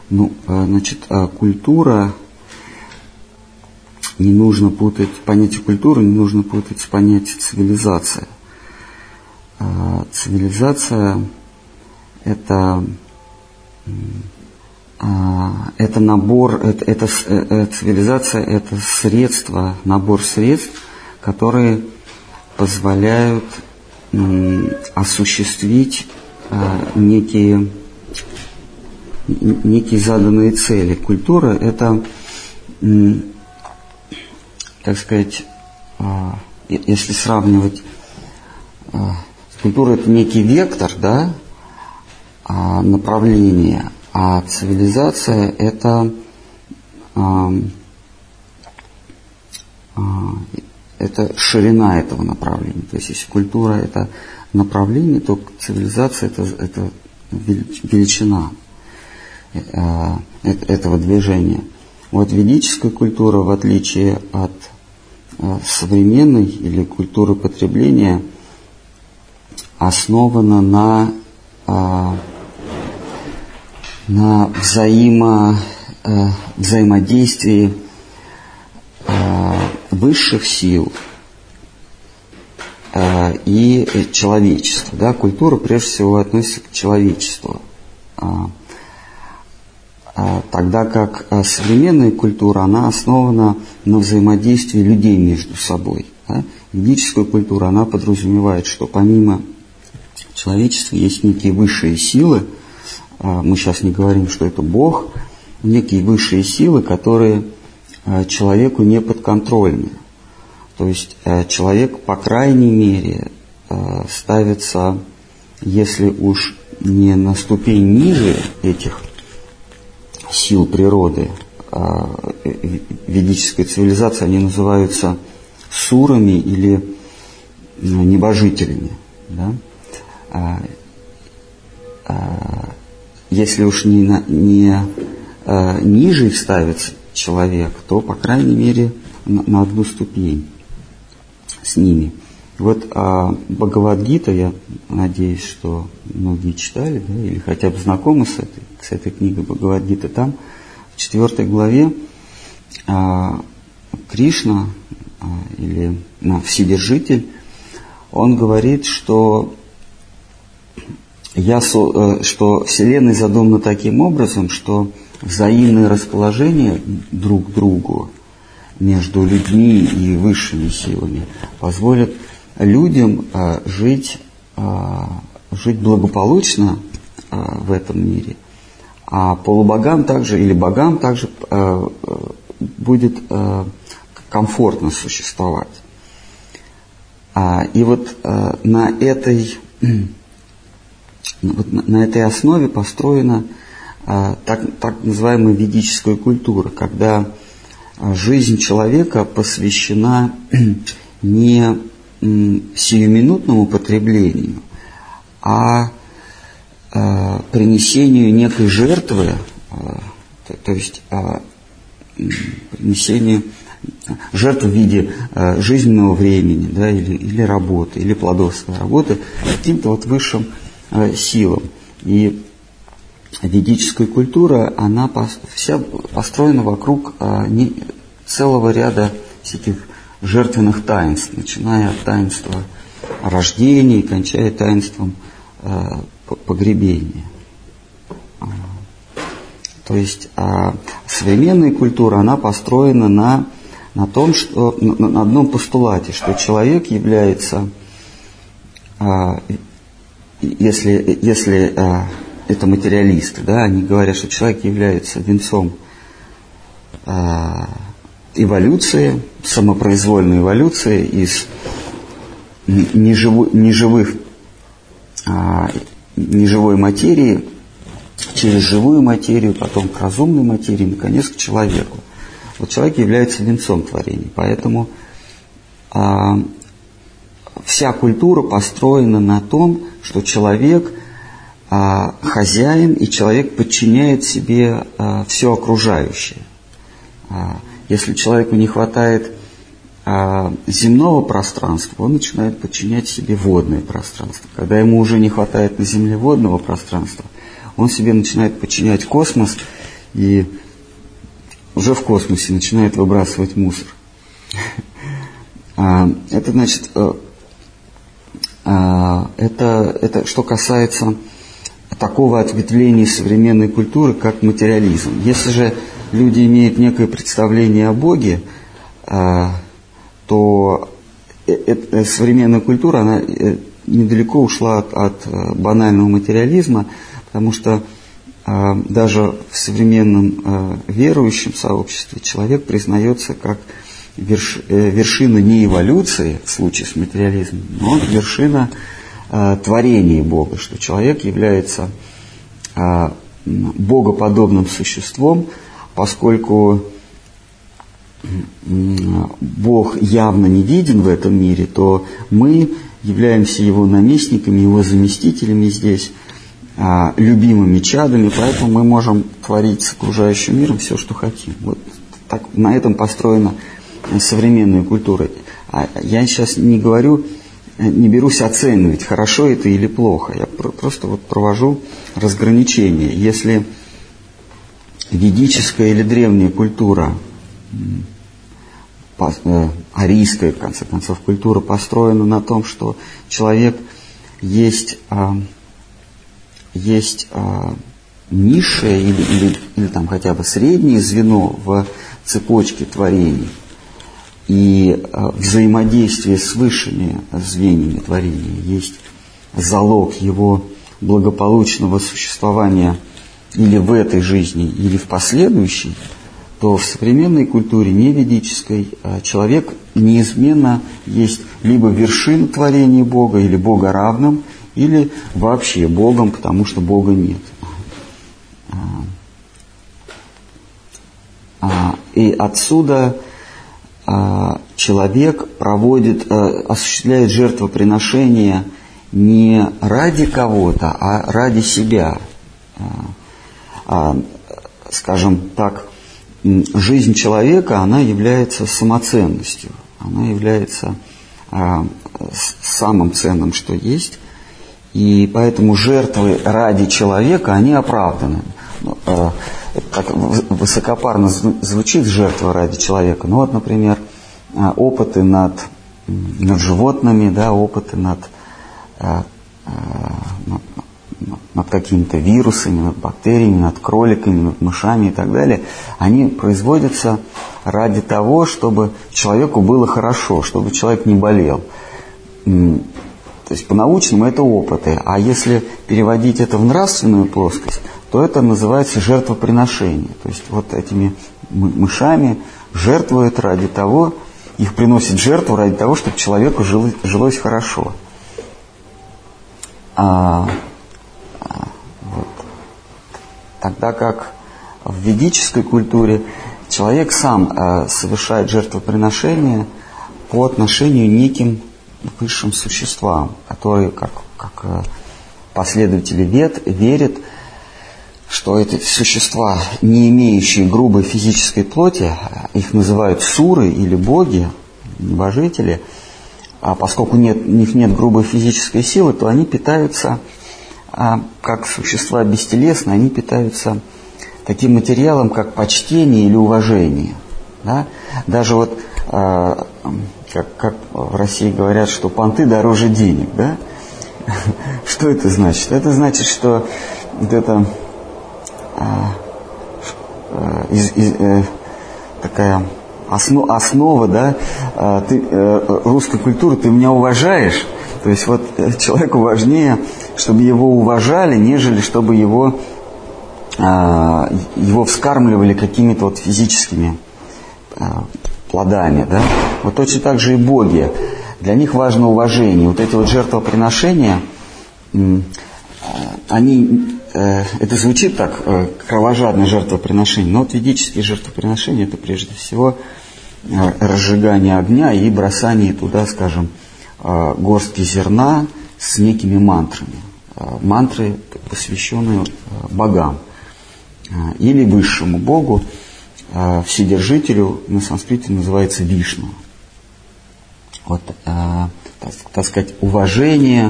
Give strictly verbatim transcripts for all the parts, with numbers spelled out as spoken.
Ну, значит, культура не нужно путать, понятие культуры не нужно путать с понятием цивилизация. Цивилизация – это, это набор, это, это, цивилизация – это средства, набор средств, которые позволяют осуществить некие, некие заданные цели. Культура – это, так сказать, если сравнивать, культура – это некий вектор, да, направление, а цивилизация – это, это ширина этого направления. То есть, если культура – это направление, то цивилизация это, – это величина этого движения. Вот ведическая культура, в отличие от современной или культуры потребления, основана на, на взаимо, взаимодействии высших сил и человечества. Да? Культура прежде всего относится к человечеству. Тогда как современная культура, она основана на взаимодействии людей между собой. Да? Ведическая культура, она подразумевает, что помимо человечества есть некие высшие силы, мы сейчас не говорим, что это Бог, некие высшие силы, которые человеку не подконтрольны. То есть человек, по крайней мере, ставится, если уж не на ступень ниже этих сил природы, ведической цивилизации, они называются сурами или небожителями. Да? Если уж не, не ниже их ставится человек, то, по крайней мере, на, на одну ступень с ними. Вот а, Бхагавад-гита, я надеюсь, что многие читали, да, или хотя бы знакомы с этой, с этой книгой Бхагавад-гиты. Там в четвертой главе а, Кришна а, или а, Вседержитель, он говорит, что, я, что Вселенная задумана таким образом, что взаимное расположение друг к другу между людьми и высшими силами позволит людям а, жить, а, жить благополучно а, в этом мире, а полубогам также или богам также а, будет а, комфортно существовать. А, и вот а, на этой, вот на, на этой основе построена а, так, так называемая ведическая культура, когда жизнь человека посвящена не сиюминутному потреблению, а э, принесению некой жертвы, э, то, то есть э, принесению жертвы в виде э, жизненного времени, да, или, или работы, или плодовской работы каким-то вот высшим э, силам. И ведическая культура, она вся построена вокруг а, не, целого ряда всяких жертвенных таинств, начиная от таинства рождения и кончая таинством а, погребения. А, то есть а, современная культура, она построена на, на том, что на, на одном постулате, что человек является, а, если, если а, это материалисты, да, они говорят, что человек является венцом э, эволюции, самопроизвольной эволюции из неживой, неживых, э, неживой материи через живую материю, потом к разумной материи, наконец, к человеку. Вот человек является венцом творения, поэтому э, вся культура построена на том, что человек А, хозяин, и человек подчиняет себе а, все окружающее. А, если человеку не хватает а, земного пространства, он начинает подчинять себе водное пространство. Когда ему уже не хватает на Земле водного пространства, он себе начинает подчинять космос и уже в космосе начинает выбрасывать мусор. Это значит, это, это что касается такого ответвления современной культуры, как материализм. Если же люди имеют некое представление о Боге, то современная культура, она недалеко ушла от, от банального материализма, потому что даже в современном верующем сообществе человек признается как верш, вершина не эволюции в случае с материализмом, но вершина творения Бога, что человек является богоподобным существом, поскольку Бог явно не виден в этом мире, то мы являемся Его наместниками, Его заместителями здесь, любимыми чадами, поэтому мы можем творить с окружающим миром все, что хотим. Вот так, на этом построена современная культура. А я сейчас не говорю, не берусь оценивать, хорошо это или плохо. Я просто вот провожу разграничение. Если ведическая или древняя культура, арийская, в конце концов, культура построена на том, что человек есть... есть а, низшее или, или, или там хотя бы среднее звено в цепочке творений, и а, взаимодействие с высшими звеньями творения есть залог его благополучного существования или в этой жизни, или в последующей, то в современной культуре, не ведической, а, человек неизменно есть либо вершина творения Бога, или Бога равным, или вообще Богом, потому что Бога нет. И отсюда человек проводит, осуществляет жертвоприношение не ради кого-то, а ради себя. Скажем так, жизнь человека, она является самоценностью, она является самым ценным, что есть. И поэтому жертвы ради человека, они оправданы. Это так высокопарно звучит, жертва ради человека. Ну вот, например, опыты над, над животными, да, опыты над, над, над какими-то вирусами, над бактериями, над кроликами, над мышами и так далее, они производятся ради того, чтобы человеку было хорошо, чтобы человек не болел. То есть по-научному это опыты, а если переводить это в нравственную плоскость, то это называется жертвоприношение. То есть вот этими мышами жертвуют ради того, их приносят жертву ради того, чтобы человеку жилось, жилось хорошо. А, вот. Тогда как в ведической культуре человек сам а, совершает жертвоприношение по отношению к неким высшим существам, которые, как, как последователи вед, верят, что эти существа, не имеющие грубой физической плоти, их называют суры или боги, небожители, а поскольку нет, у них нет грубой физической силы, то они питаются, а, как существа бестелесные, они питаются таким материалом, как почтение или уважение. Да? Даже вот а, Как, как в России говорят, что понты дороже денег, да? Что это значит? Это значит, что вот это а, из, из, э, такая основ, основа, да, а, ты, э, русской культуры, ты меня уважаешь, то есть вот человеку важнее, чтобы его уважали, нежели чтобы его, а, его вскармливали какими-то вот физическими а, плодами, да? Вот точно так же и боги. Для них важно уважение. Вот эти вот жертвоприношения, они, это звучит так, кровожадное жертвоприношение, но вот ведические жертвоприношения, это прежде всего разжигание огня и бросание туда, скажем, горстки зерна с некими мантрами. Мантры, посвященные богам или высшему богу, Вседержителю, на санскрите называется Вишну. Вот, так, так сказать, уважение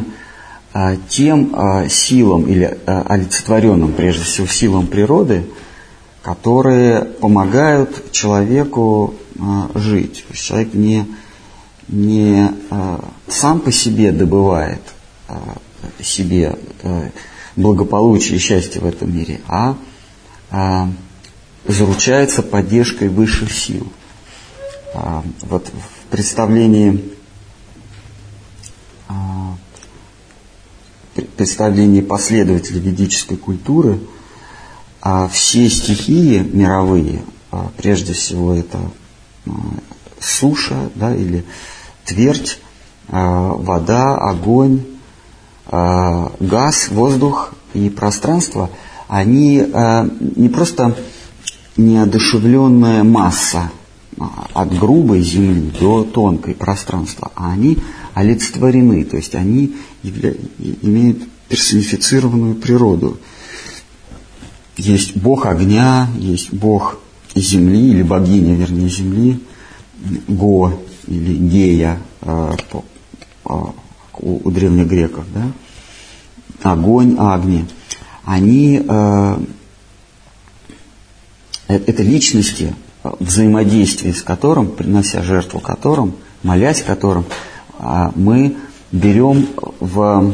тем силам или олицетворенным, прежде всего, силам природы, которые помогают человеку жить. То есть человек не, не сам по себе добывает себе благополучие и счастье в этом мире, а заручается поддержкой высших сил. Вот в представлении, представлении последователей ведической культуры все стихии мировые, прежде всего это суша, да, или твердь, вода, огонь, газ, воздух и пространство, они не просто неодушевленная масса от грубой земли до тонкой пространства, а они олицетворены, то есть они явля... имеют персонифицированную природу. Есть бог огня, есть бог земли, или богиня, вернее, земли, Го или Гея э, по, э, у, у древних греков, да? Огонь, Агни. Они, э, это личности, взаимодействие с которым, принося жертву которым, молясь которым, э, мы берем в,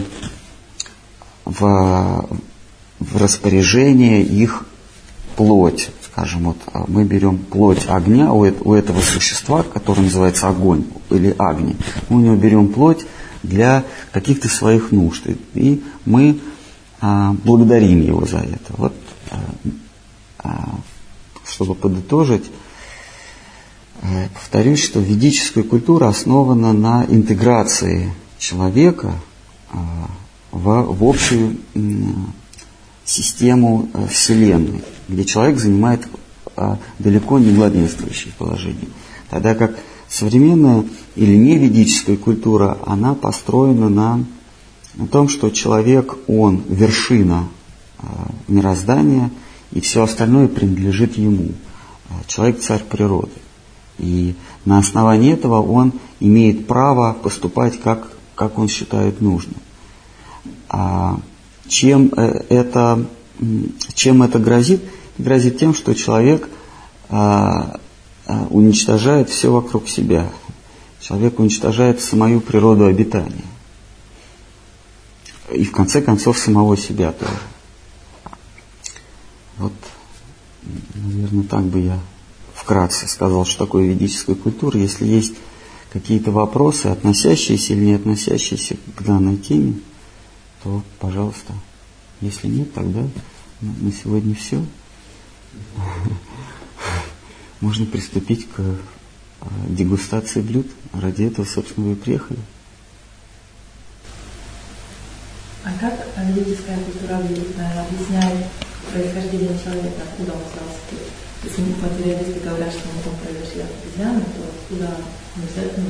в, в распоряжение их плоть. Скажем, вот мы берем плоть огня у этого существа, которое называется огонь или Агни. Мы у него берем плоть для каких-то своих нужд. И мы а, благодарим его за это. Вот, а, а, чтобы подытожить, а, повторюсь, что ведическая культура основана на интеграции человека а, в, в общую м, систему а, Вселенной, где человек занимает а, далеко не главенствующее положение. Тогда как современная или неведическая культура, она построена на, на том, что человек, он вершина а, мироздания, и все остальное принадлежит ему. А, человек – царь природы. И на основании этого он имеет право поступать, как, как он считает нужным. А, чем это... Чем это грозит? Грозит тем, что человек а, а, уничтожает все вокруг себя. Человек уничтожает самую природу обитания. И в конце концов самого себя тоже. Вот, наверное, так бы я вкратце сказал, что такое ведическая культура. Если есть какие-то вопросы, относящиеся или не относящиеся к данной теме, то, пожалуйста. Если нет, тогда на сегодня все. Можно приступить к дегустации блюд. Ради этого, собственно, вы приехали. А как ведическая культура объясняет происхождение человека, откуда он взялся? Если материалисты говорят, что мы там произошли от обезьяны, то откуда мы взяли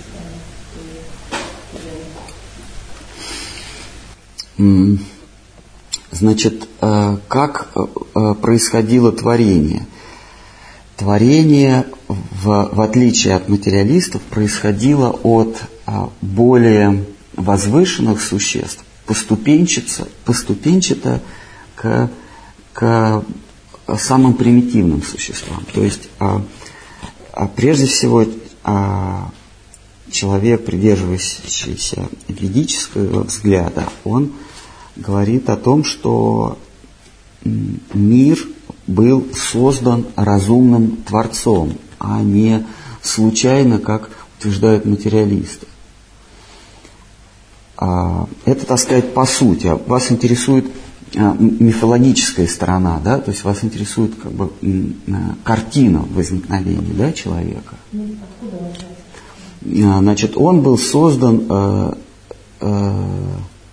на Значит, как происходило творение? Творение, в, в отличие от материалистов, происходило от более возвышенных существ, поступенчато, поступенчато к, к самым примитивным существам. То есть, прежде всего, человек, придерживающийся ведического взгляда, он говорит о том, что мир был создан разумным Творцом, а не случайно, как утверждают материалисты. Это, так сказать, по сути. Вас интересует мифологическая сторона, да? То есть вас интересует как бы картина возникновения, да, человека. Значит, он был создан э, э,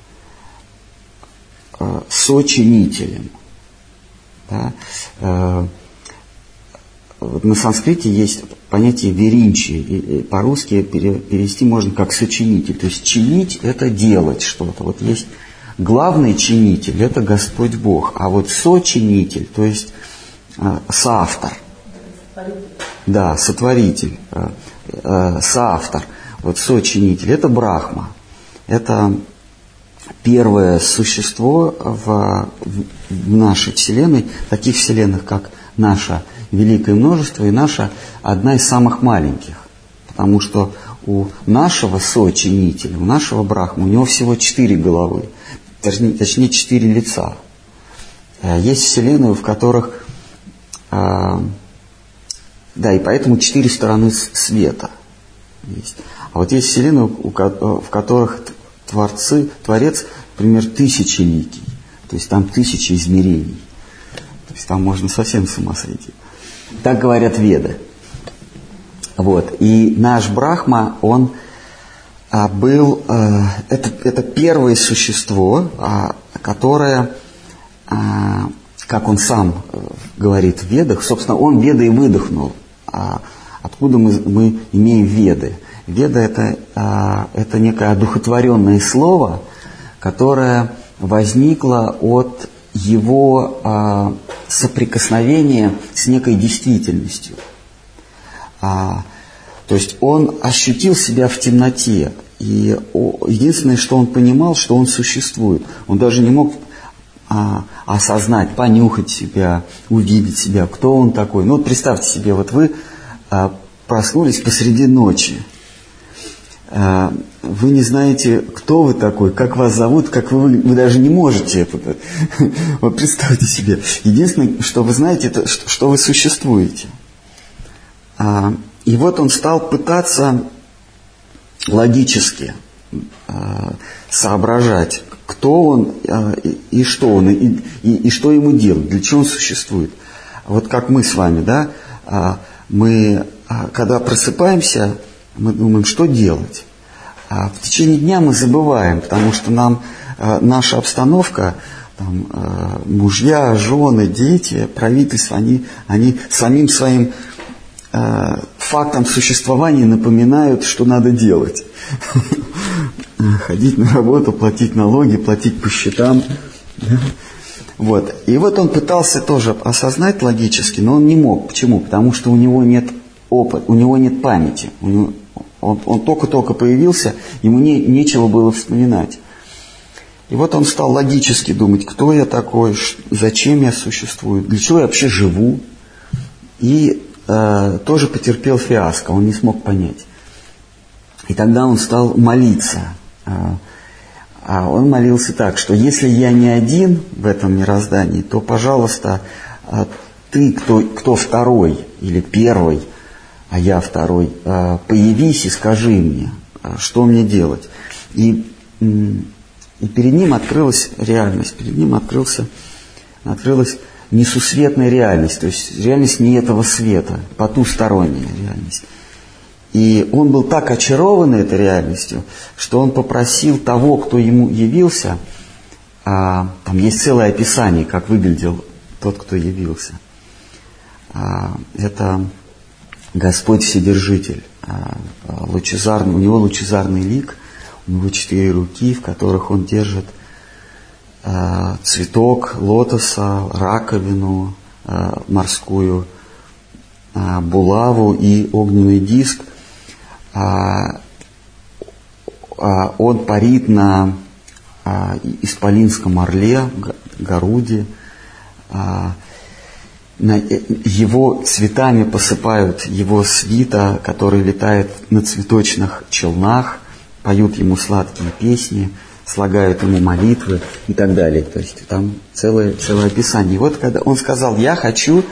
сочинителем. Да? Э, на санскрите есть понятие веринчи, по-русски перевести можно как сочинитель. То есть чинить – это делать что-то. Вот есть главный чинитель – это Господь Бог, а вот сочинитель, то есть э, соавтор. Да, сотворитель, э, э, соавтор, вот сочинитель – это Брахма. Это первое существо в, в нашей Вселенной, таких вселенных, как наше великое множество и наша одна из самых маленьких. Потому что у нашего сочинителя, у нашего Брахмы, у него всего четыре головы, точнее, точнее четыре лица. Есть вселенные, в которых... Да, и поэтому четыре стороны света есть. А вот есть вселенные, в которых творцы, Творец, например, тысячеликий. То есть там тысячи измерений. То есть там можно совсем с ума сойти. Так говорят Веды. Вот. И наш Брахма, он а, был... А, это, это первое существо, а, которое, а, как он сам говорит в Ведах, собственно, он Веды и выдохнул. А, откуда мы, мы имеем Веды? Веда это, а, это некое одухотворенное слово, которое возникло от его а, соприкосновения с некой действительностью. А, то есть он ощутил себя в темноте, и о, единственное, что он понимал, что он существует. Он даже не мог а, осознать, понюхать себя, увидеть себя, кто он такой. Ну вот представьте себе, вот вы а, проснулись посреди ночи. Вы не знаете, кто вы такой, как вас зовут, как вы, вы даже не можете это. Вот представьте себе. Единственное, что вы знаете, это что вы существуете. И вот он стал пытаться логически соображать, кто он и что он, и, и, и что ему делать, для чего он существует. Вот как мы с вами, да, мы, когда просыпаемся, мы думаем, что делать. А в течение дня мы забываем, потому что нам э, наша обстановка, там, э, мужья, жены, дети, правительство, они, они самим своим э, фактом существования напоминают, что надо делать. Ходить на работу, платить налоги, платить по счетам. Вот. И вот он пытался тоже осознать логически, но он не мог. Почему? Потому что у него нет опыта, у него нет памяти. У него, он, он только-только появился, ему не, нечего было вспоминать. И вот он стал логически думать, кто я такой, зачем я существую, для чего я вообще живу. И э, тоже потерпел фиаско, он не смог понять. И тогда он стал молиться. А он молился так, что если я не один в этом мироздании, то, пожалуйста, ты, кто, кто второй или первый, а я второй, появись и скажи мне, что мне делать. И, и перед ним открылась реальность, перед ним открылся, открылась несусветная реальность, то есть реальность не этого света, потусторонняя реальность. И он был так очарован этой реальностью, что он попросил того, кто ему явился, а, там есть целое описание, как выглядел тот, кто явился. А, это Господь Вседержитель, а, лучезарный, у него лучезарный лик, у него четыре руки, в которых он держит а, цветок лотоса, раковину а, морскую, а, булаву и огненный диск. А, а, он парит на а, исполинском орле, Гаруде. А, на, его цветами посыпают его свита, который летает на цветочных челнах, поют ему сладкие песни, слагают ему молитвы и так далее. То есть там целое, целое описание. И вот когда он сказал, я хочу...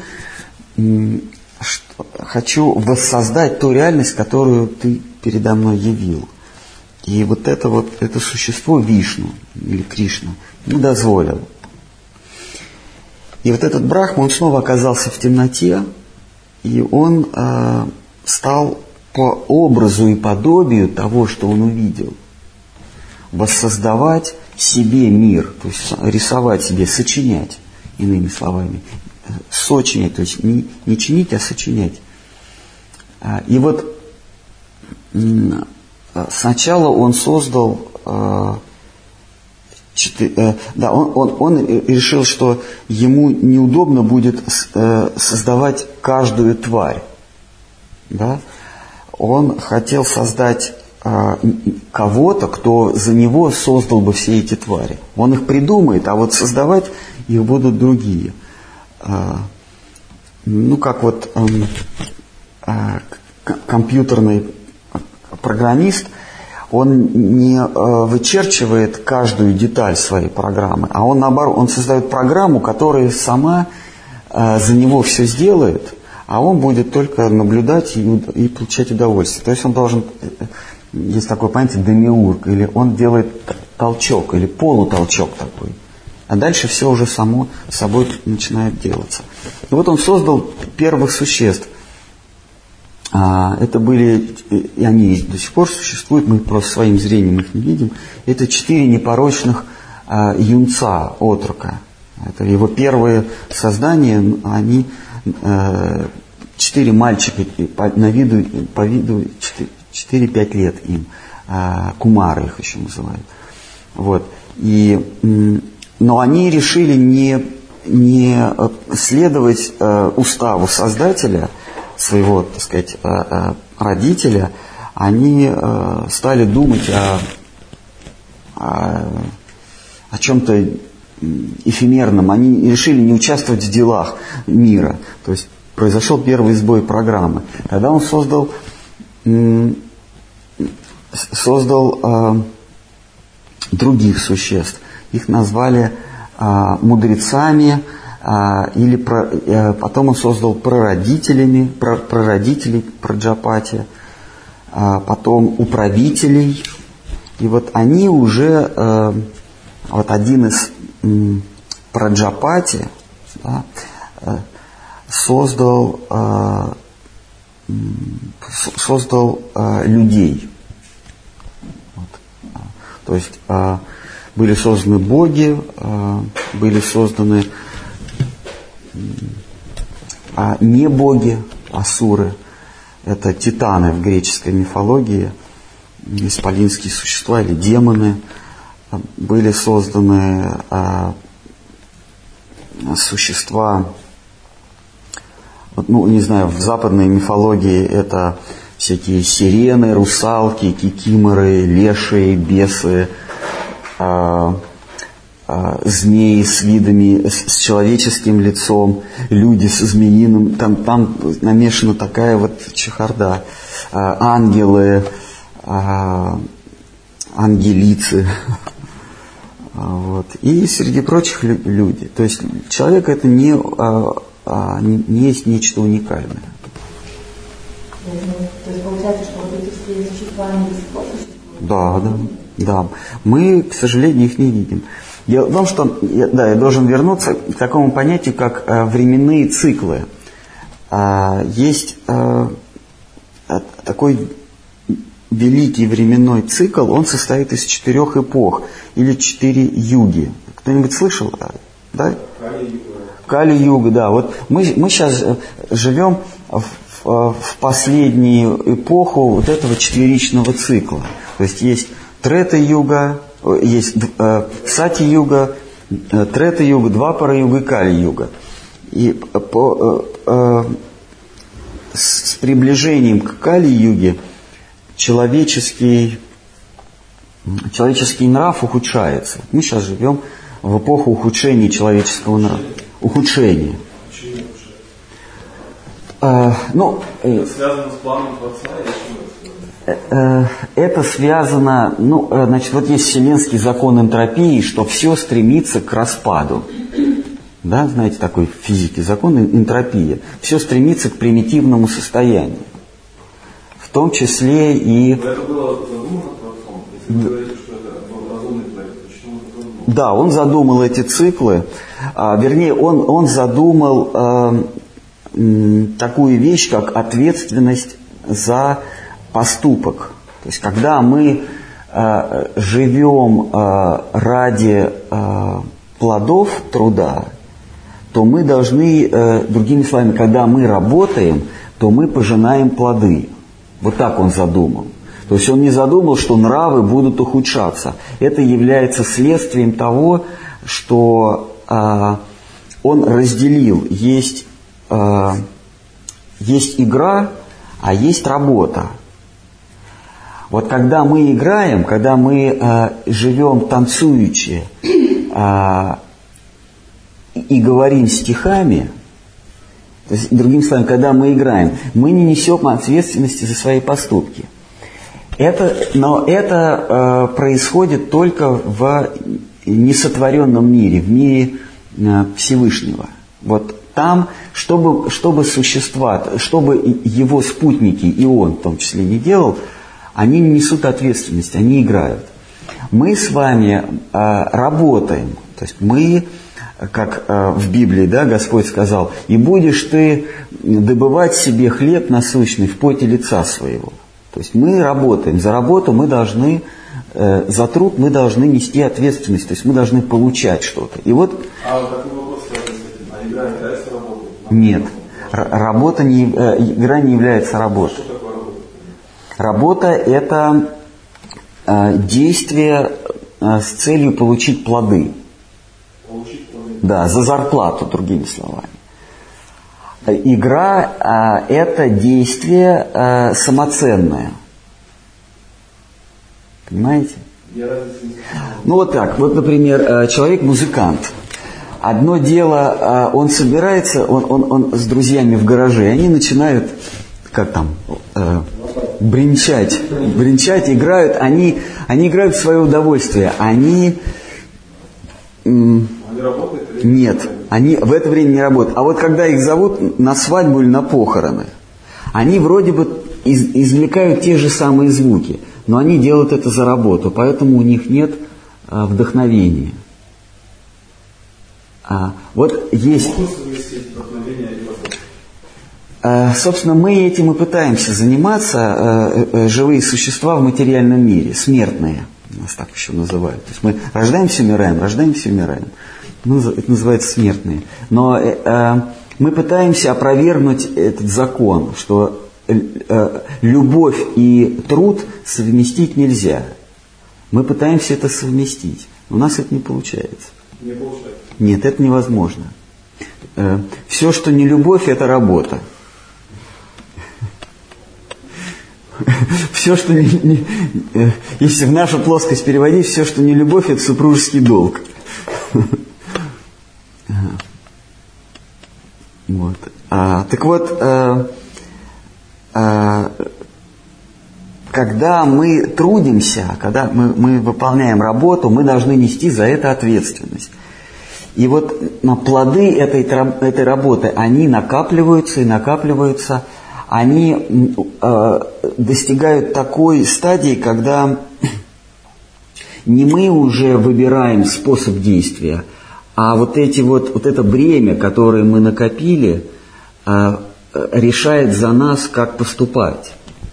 Хочу воссоздать ту реальность, которую ты передо мной явил. И вот это вот, это существо Вишну или Кришна ему дозволил. И вот этот Брахма, он снова оказался в темноте, и он э, стал по образу и подобию того, что он увидел, воссоздавать себе мир, то есть рисовать себе, сочинять, иными словами. Сочинять, то есть не, не чинить, а сочинять. И вот сначала он создал, да, он, он, он решил, что ему неудобно будет создавать каждую тварь. Да? Он хотел создать кого-то, кто за него создал бы все эти твари. Он их придумает, а вот создавать их будут другие. ну, как вот э, э, компьютерный программист, он не э, вычерчивает каждую деталь своей программы, а он, наоборот, он создает программу, которая сама э, за него все сделает, а он будет только наблюдать и, и получать удовольствие. То есть он должен, есть такое понятие демиург, или он делает толчок, или полутолчок такой. А дальше все уже само собой начинает делаться. И вот он создал первых существ. А, это были, и они до сих пор существуют, мы просто своим зрением их не видим. Это четыре непорочных а, юнца, отрока. Это его первые создания, они... Четыре мальчика по, на виду, по виду четыре-пять лет им, а, кумары их еще называют. Вот. И, но они решили не, не следовать а, уставу создателя, своего, так сказать, а, а, родителя, они а, стали думать о, о, о чем-то эфемерном, они решили не участвовать в делах мира. То есть произошел первый сбой программы. Тогда он создал, создал э, других существ. Их назвали э, мудрецами, э, или про, э, потом он создал прародителями, про, прародителей Праджапати, э, потом управителей. И вот они уже, э, вот один из Праджапати, да, создал, создал людей. Вот. То есть были созданы боги, были созданы не боги, асуры. Это титаны в греческой мифологии, исполинские существа или демоны. Были созданы а, существа, вот, ну, не знаю, в западной мифологии это всякие сирены, русалки, кикиморы, лешие, бесы, а, а, змеи с видами, с, с человеческим лицом, люди с змеиным, там, там намешана такая вот чехарда, а, ангелы, а, ангелицы. Вот. И среди прочих люди. То есть человек это не, а, а, не, не есть нечто уникальное. То есть получается, что вот эти все существа, они до сих пор существуют? Да, да, да. Мы, к сожалению, их не видим. Дело в том, что я, да, я должен вернуться к такому понятию, как а, временные циклы. А, есть а, такой великий временной цикл, он состоит из четырех эпох или четыре юги. Кто-нибудь слышал? Да? Кали-юга, да. Вот мы, мы сейчас живем в, в, в последнюю эпоху вот этого четверичного цикла. То есть есть Трета-юга, есть э, Сати-юга, э, Трета-юга, Двапара-юга и Кали-юга. И по, э, э, с, с приближением к Кали-юге Человеческий, человеческий нрав ухудшается. Мы сейчас живем в эпоху ухудшения человеческого нрава. Ухудшения. Э, ну, это связано с планом Творца? Э, э, это связано, ну, э, значит, вот есть вселенский закон энтропии, что все стремится к распаду. Да, знаете, такой в физике закон энтропии. Все стремится к примитивному состоянию. В том числе и... Но это было задумано Творцом? Если вы говорите, что это разумный Творец, почему он это задумал? Да, он задумал эти циклы. А, вернее, он, он задумал а, м, такую вещь, как ответственность за поступок. То есть, когда мы а, живем а, ради а, плодов труда, то мы должны, а, другими словами, когда мы работаем, то мы пожинаем плоды. Вот так он задумал. То есть он не задумал, что нравы будут ухудшаться. Это является следствием того, что э, он разделил. Есть, э, есть игра, а есть работа. Вот когда мы играем, когда мы э, живем танцуючи э, и говорим стихами, То есть, другими словами, когда мы играем, мы не несем ответственности за свои поступки. Это, но это э, происходит только в несотворенном мире, в мире э, Всевышнего. Вот там, чтобы, чтобы существа, чтобы его спутники, и он в том числе не делал, они не несут ответственность, они играют. Мы с вами э, работаем, то есть мы, как э, в Библии, да, Господь сказал, и будешь ты добывать себе хлеб насущный в поте лица своего. То есть мы работаем, за работу мы должны, э, за труд мы должны нести ответственность, то есть мы должны получать что-то. И вот... А вот такой вопрос связан с этим, а игра является работой? Нет, Р- работа не, э, игра не является работой. Что такое работа? Работа – это э, действие э, с целью получить плоды. Получить плоды? Да, за зарплату, другими словами. Игра э, – это действие э, самоценное. Понимаете? Я разницы не знаю. Ну вот так, вот, например, э, человек-музыкант. Одно дело, э, он собирается, он, он, он с друзьями в гараже, и они начинают, как там, э, бренчать, бренчать, играют, они, они играют в свое удовольствие, они... М- Они работают? Или Нет, они в это время не работают. А вот когда их зовут на свадьбу или на похороны, они вроде бы из, извлекают те же самые звуки, но они делают это за работу, поэтому у них нет а, вдохновения. А, вот есть... Можно совместить вдохновение и возможность? А, собственно, мы этим и пытаемся заниматься, а, а, живые существа в материальном мире, смертные, нас так еще называют. То есть мы рождаемся, умираем, рождаемся, умираем. Ну, это называется смертные. Но э, мы пытаемся опровергнуть этот закон, что э, любовь и труд совместить нельзя. Мы пытаемся это совместить. У нас это не получается. Не получается. Нет, это невозможно. Э, все, что не любовь, это работа. Все, что не, не, э, если в нашу плоскость переводить, все, что не любовь, это супружеский долг. Вот. А, так вот, а, а, когда мы трудимся, когда мы, мы выполняем работу, мы должны нести за это ответственность. И вот на плоды этой, этой работы, они накапливаются и накапливаются, они э, достигают такой стадии, когда не мы уже выбираем способ действия, а вот, эти вот, вот это бремя, которое мы накопили, э, решает за нас, как поступать.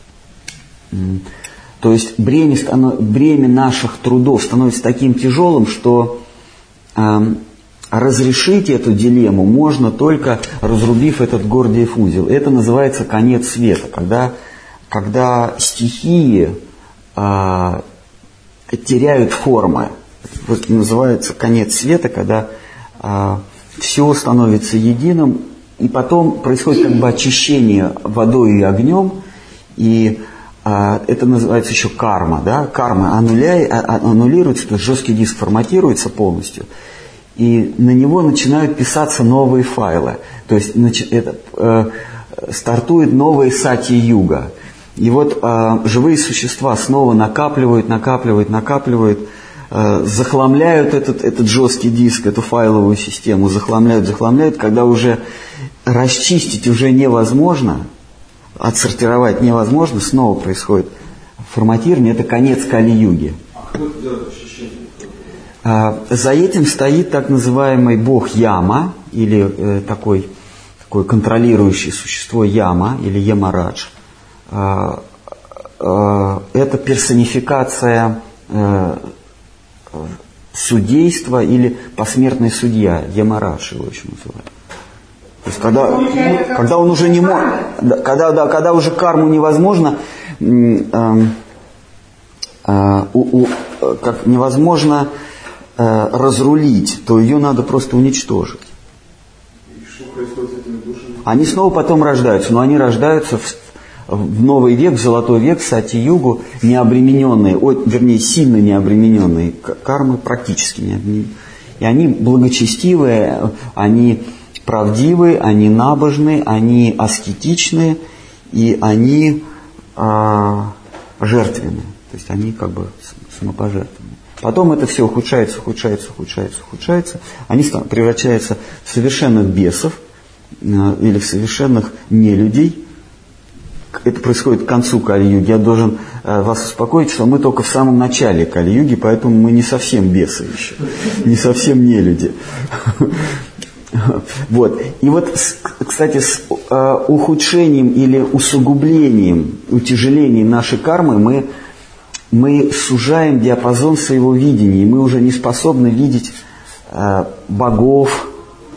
То есть бремя, бремя наших трудов становится таким тяжелым, что э, разрешить эту дилемму можно только разрубив этот Гордиев узел. Это называется конец света, когда, когда стихии э, теряют формы. Это называется конец света, когда э, все становится единым, и потом происходит как бы очищение водой и огнем, и э, это называется еще карма. Да? Карма аннуля... аннулируется, то есть жесткий диск форматируется полностью, и на него начинают писаться новые файлы. То есть это, э, стартует новая сати-юга. И вот э, живые существа снова накапливают, накапливают, накапливают, э, захламляют этот, этот жесткий диск, эту файловую систему, захламляют, захламляют, когда уже расчистить уже невозможно, отсортировать невозможно, снова происходит форматирование, это конец Кали-юги. А кто это делает очищение? За этим стоит так называемый бог Яма, или э, такой, такое контролирующее существо Яма, или Ямарадж. Э, э, это персонификация э, судейства или посмертный судья, Ямарадж его еще называют. То есть когда, когда он уже не может, когда, да, когда уже карму невозможно, э, э, у, у, как невозможно разрулить, то ее надо просто уничтожить. И что происходит с этими душами? Они снова потом рождаются, но они рождаются в, в новый век, в золотой век, сати-югу, не обремененные, о, вернее, сильно не обремененные кармы, практически не обремененные. И они благочестивые, они правдивы, они набожны, они аскетичны, и они а, жертвенны. То есть они как бы самопожертвованы. Потом это все ухудшается, ухудшается, ухудшается, ухудшается. Они превращаются в совершенных бесов или в совершенных нелюдей. Это происходит к концу Кали-юги. Я должен вас успокоить, что мы только в самом начале Кали-юги, поэтому мы не совсем бесы еще, не совсем нелюди. Вот. И вот, кстати, с ухудшением или усугублением, утяжелением нашей кармы мы, мы сужаем диапазон своего видения, и мы уже не способны видеть богов,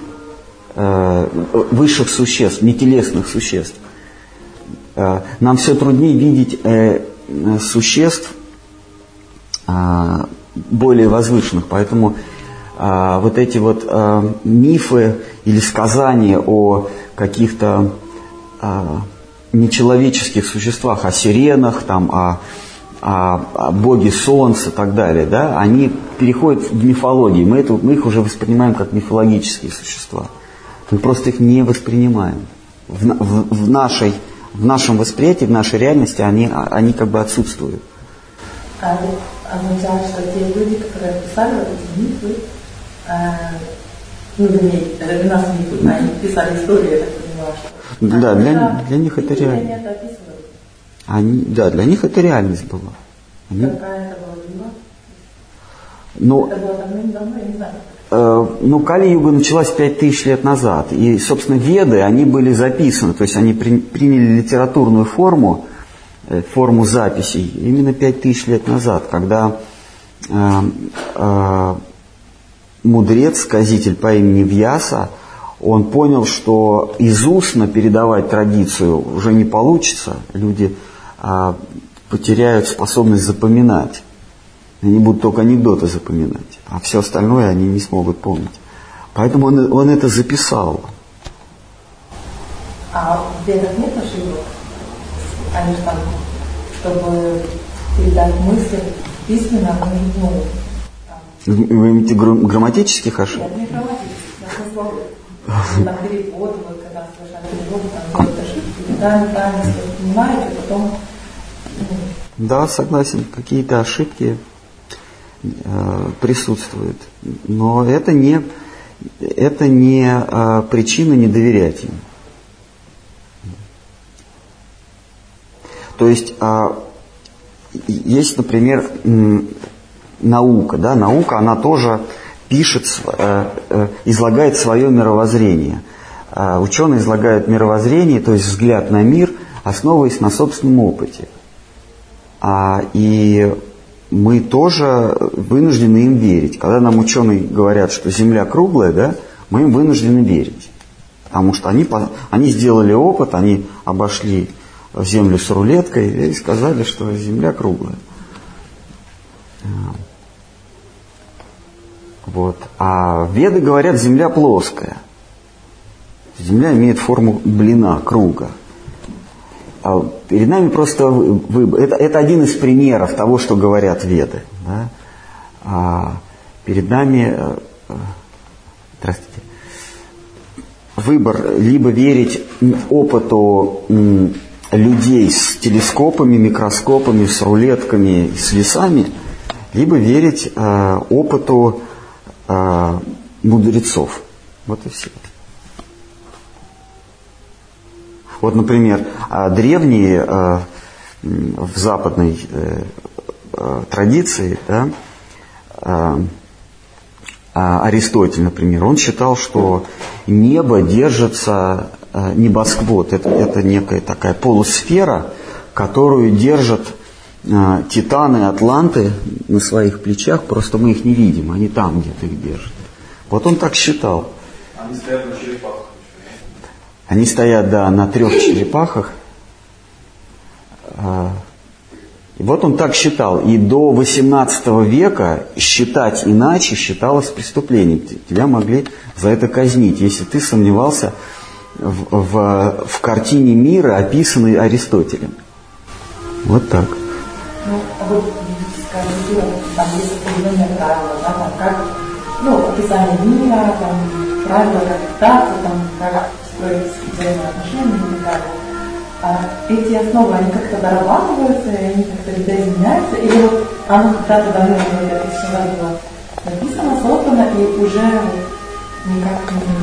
высших существ, нетелесных существ. Нам все труднее видеть э, существ э, более возвышенных. Поэтому э, вот эти вот э, мифы или сказания о каких-то э, нечеловеческих существах, о сиренах, там, о, о, о боге солнца и так далее, да, они переходят в мифологию. Мы, это, мы их уже воспринимаем как мифологические существа. Мы просто их не воспринимаем. В, в, в нашей В нашем восприятии, в нашей реальности они, они как бы отсутствуют. А это означает, что те люди, которые писали вот эти мифы, э, ну, для нас мифы, они писали историю, я так понимаю, что... Да, а для, для них это реально. Они это описывали? Они, да, для них это реальность была. Они... Какая это была вина? Но, это было давным-давно, я не знаю. Ну, Кали-юга началась пять тысяч лет назад. И, собственно, Веды, они были записаны. То есть они при, приняли литературную форму, форму записей именно пять тысяч лет назад, когда э, э, мудрец, сказитель по имени Вьяса, он понял, что из устно передавать традицию уже не получится. Люди э, потеряют способность запоминать. Они будут только анекдоты запоминать, а все остальное они не смогут помнить. Поэтому он, он это записал. А в Ведах нет ошибок? Они же там, чтобы передать мысли письменно, ну... Там... Вы имеете гр- грамматических ошибок? Нет, не грамматических, а смысловых. На перевод, вот когда совершают перевод, там делают ошибки, да, неправильно что-то понимаете, а потом... Да, согласен, какие-то ошибки присутствует, но это не, это не а, причина не доверять им. То есть а, есть, например, наука, да, наука, она тоже пишет, а, а, излагает свое мировоззрение. А, ученые излагают мировоззрение, то есть взгляд на мир, основываясь на собственном опыте. А, и мы тоже вынуждены им верить. Когда нам ученые говорят, что Земля круглая, да, мы им вынуждены верить. Потому что они, они сделали опыт, они обошли Землю с рулеткой и сказали, что Земля круглая. Вот. А Веды говорят, Земля плоская. Земля имеет форму блина, круга. Перед нами просто выбор. Это, это один из примеров того, что говорят Веды. Да? А перед нами здравствуйте, выбор либо верить опыту людей с телескопами, микроскопами, с рулетками, с весами, либо верить э, опыту э, мудрецов. Вот и все. Вот, например, древние э, в западной э, э, традиции, да, э, Аристотель, например, он считал, что небо держится, э, небосвод, это, это некая такая полусфера, которую держат э, титаны, атланты на своих плечах, просто мы их не видим, они там где-то их держат. Вот он так считал. Они стоят на черепахах. Они стоят, да, на трех черепахах. И вот он так считал. И до восемнадцатого века считать иначе считалось преступлением. Тебя могли за это казнить, если ты сомневался в, в, в картине мира, описанной Аристотелем. Вот так. Ну, а вот скажите, там есть определенные правила, да, там как, ну, описание мира, там, правила, как питаться, там, как строить взаимоотношения и так далее. А эти основы, они как-то дорабатываются, и они как-то видоизменяются, или вот оно когда-то давно, например, всегда было написано, создано, и уже никак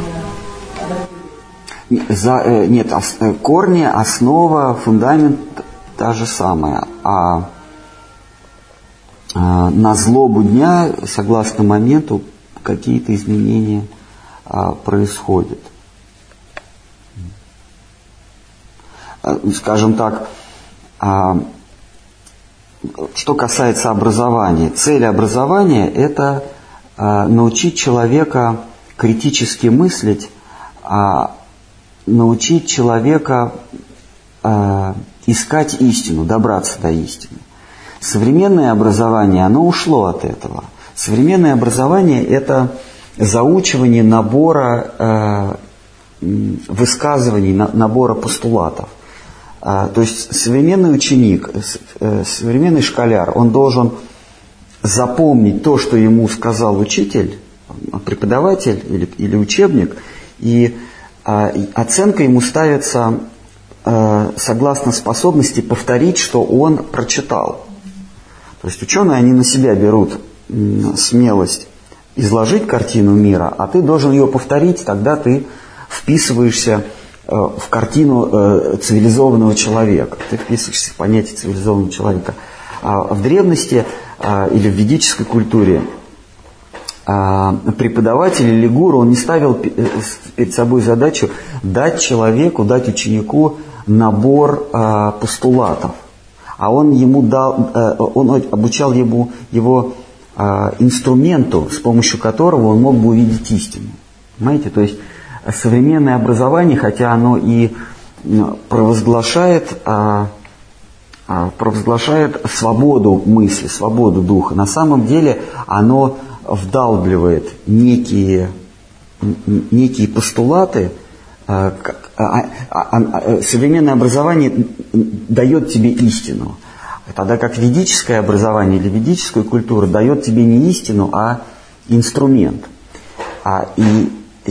не адаптируется? За, э, нет, ос, э, корни, основа, фундамент та же самая, а э, на злобу дня, согласно моменту, какие-то изменения э, происходят. Скажем так, что касается образования. Цель образования – это научить человека критически мыслить, научить человека искать истину, добраться до истины. Современное образование, оно ушло от этого. Современное образование – это заучивание набора высказываний, набора постулатов. То есть современный ученик, современный школяр, он должен запомнить то, что ему сказал учитель, преподаватель или, или учебник, и оценка ему ставится согласно способности повторить, что он прочитал. То есть ученые, они на себя берут смелость изложить картину мира, а ты должен ее повторить, тогда ты вписываешься в картину э, цивилизованного человека. Ты вписываешься в понятие цивилизованного человека. А в древности э, или в ведической культуре э, преподаватель или гуру, он не ставил перед собой задачу дать человеку, дать ученику набор э, постулатов. А он ему дал, э, он обучал ему его э, инструменту, с помощью которого он мог бы увидеть истину. Понимаете? То есть современное образование, хотя оно и провозглашает, а, а, провозглашает свободу мысли, свободу духа, на самом деле оно вдалбливает некие, некие постулаты. А, а, а, а, современное образование дает тебе истину, тогда как ведическое образование или ведическая культура дает тебе не истину, а инструмент. А, и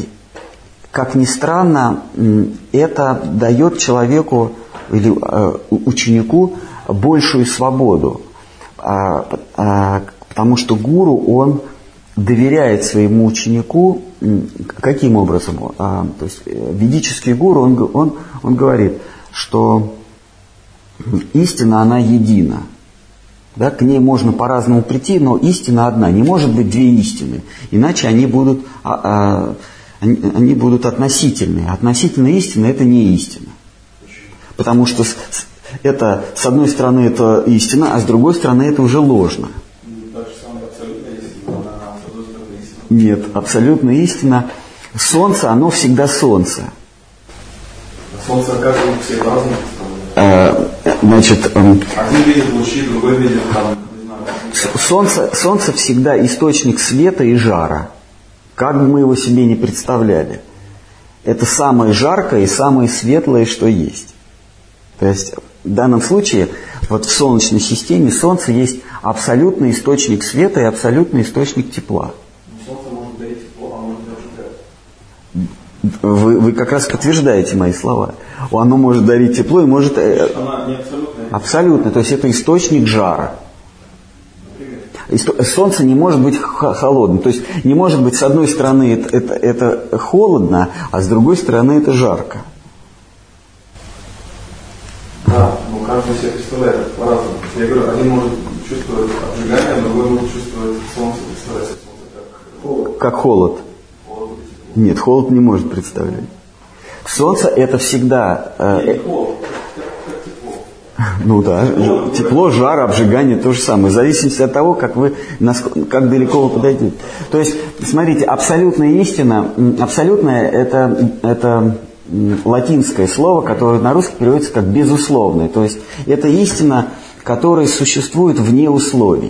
как ни странно, это дает человеку или э, ученику большую свободу, а, а, потому что гуру, он доверяет своему ученику. Каким образом? А, то есть ведический гуру, он, он, он говорит, что истина, она едина. Да, к ней можно по-разному прийти, но истина одна. Не может быть две истины, иначе они будут... А, а, Они, они будут относительные. Относительная истина – это не истина. Потому что с, с, это, с одной стороны это истина, а с другой стороны это уже ложно. Так же самое абсолютная истина, она с одной стороны истина. Нет, абсолютная истина. Солнце, оно всегда солнце. Солнце, оказывается, все разные. А, значит, один видит лучи, другой видит там, не знаю. Солнце, солнце всегда источник света и жара. Как бы мы его себе не представляли. Это самое жаркое и самое светлое, что есть. То есть в данном случае вот в Солнечной системе Солнце есть абсолютный источник света и абсолютный источник тепла. Солнце может дарить тепло, а может даже ждать. Вы, вы как раз подтверждаете мои слова. Оно может дарить тепло и может... Она не абсолютная. Абсолютно. То есть это источник жара. Солнце не может быть холодным. То есть не может быть с одной стороны это, это, это холодно, а с другой стороны это жарко. Да, но каждый себе представляет по-разному. Я говорю, один может чувствовать обжигание, другой может чувствовать солнце, представлять солнце как холод. Как холод. Холод. Нет, холод не может представлять. Солнце это всегда... Э, холод. Ну да, тепло, жар, обжигание, то же самое. В зависимости от того, как вы, как далеко вы подойдете. То есть, смотрите, абсолютная истина, абсолютная это, это латинское слово, которое на русский переводится как безусловное. То есть, это истина, которая существует вне условий.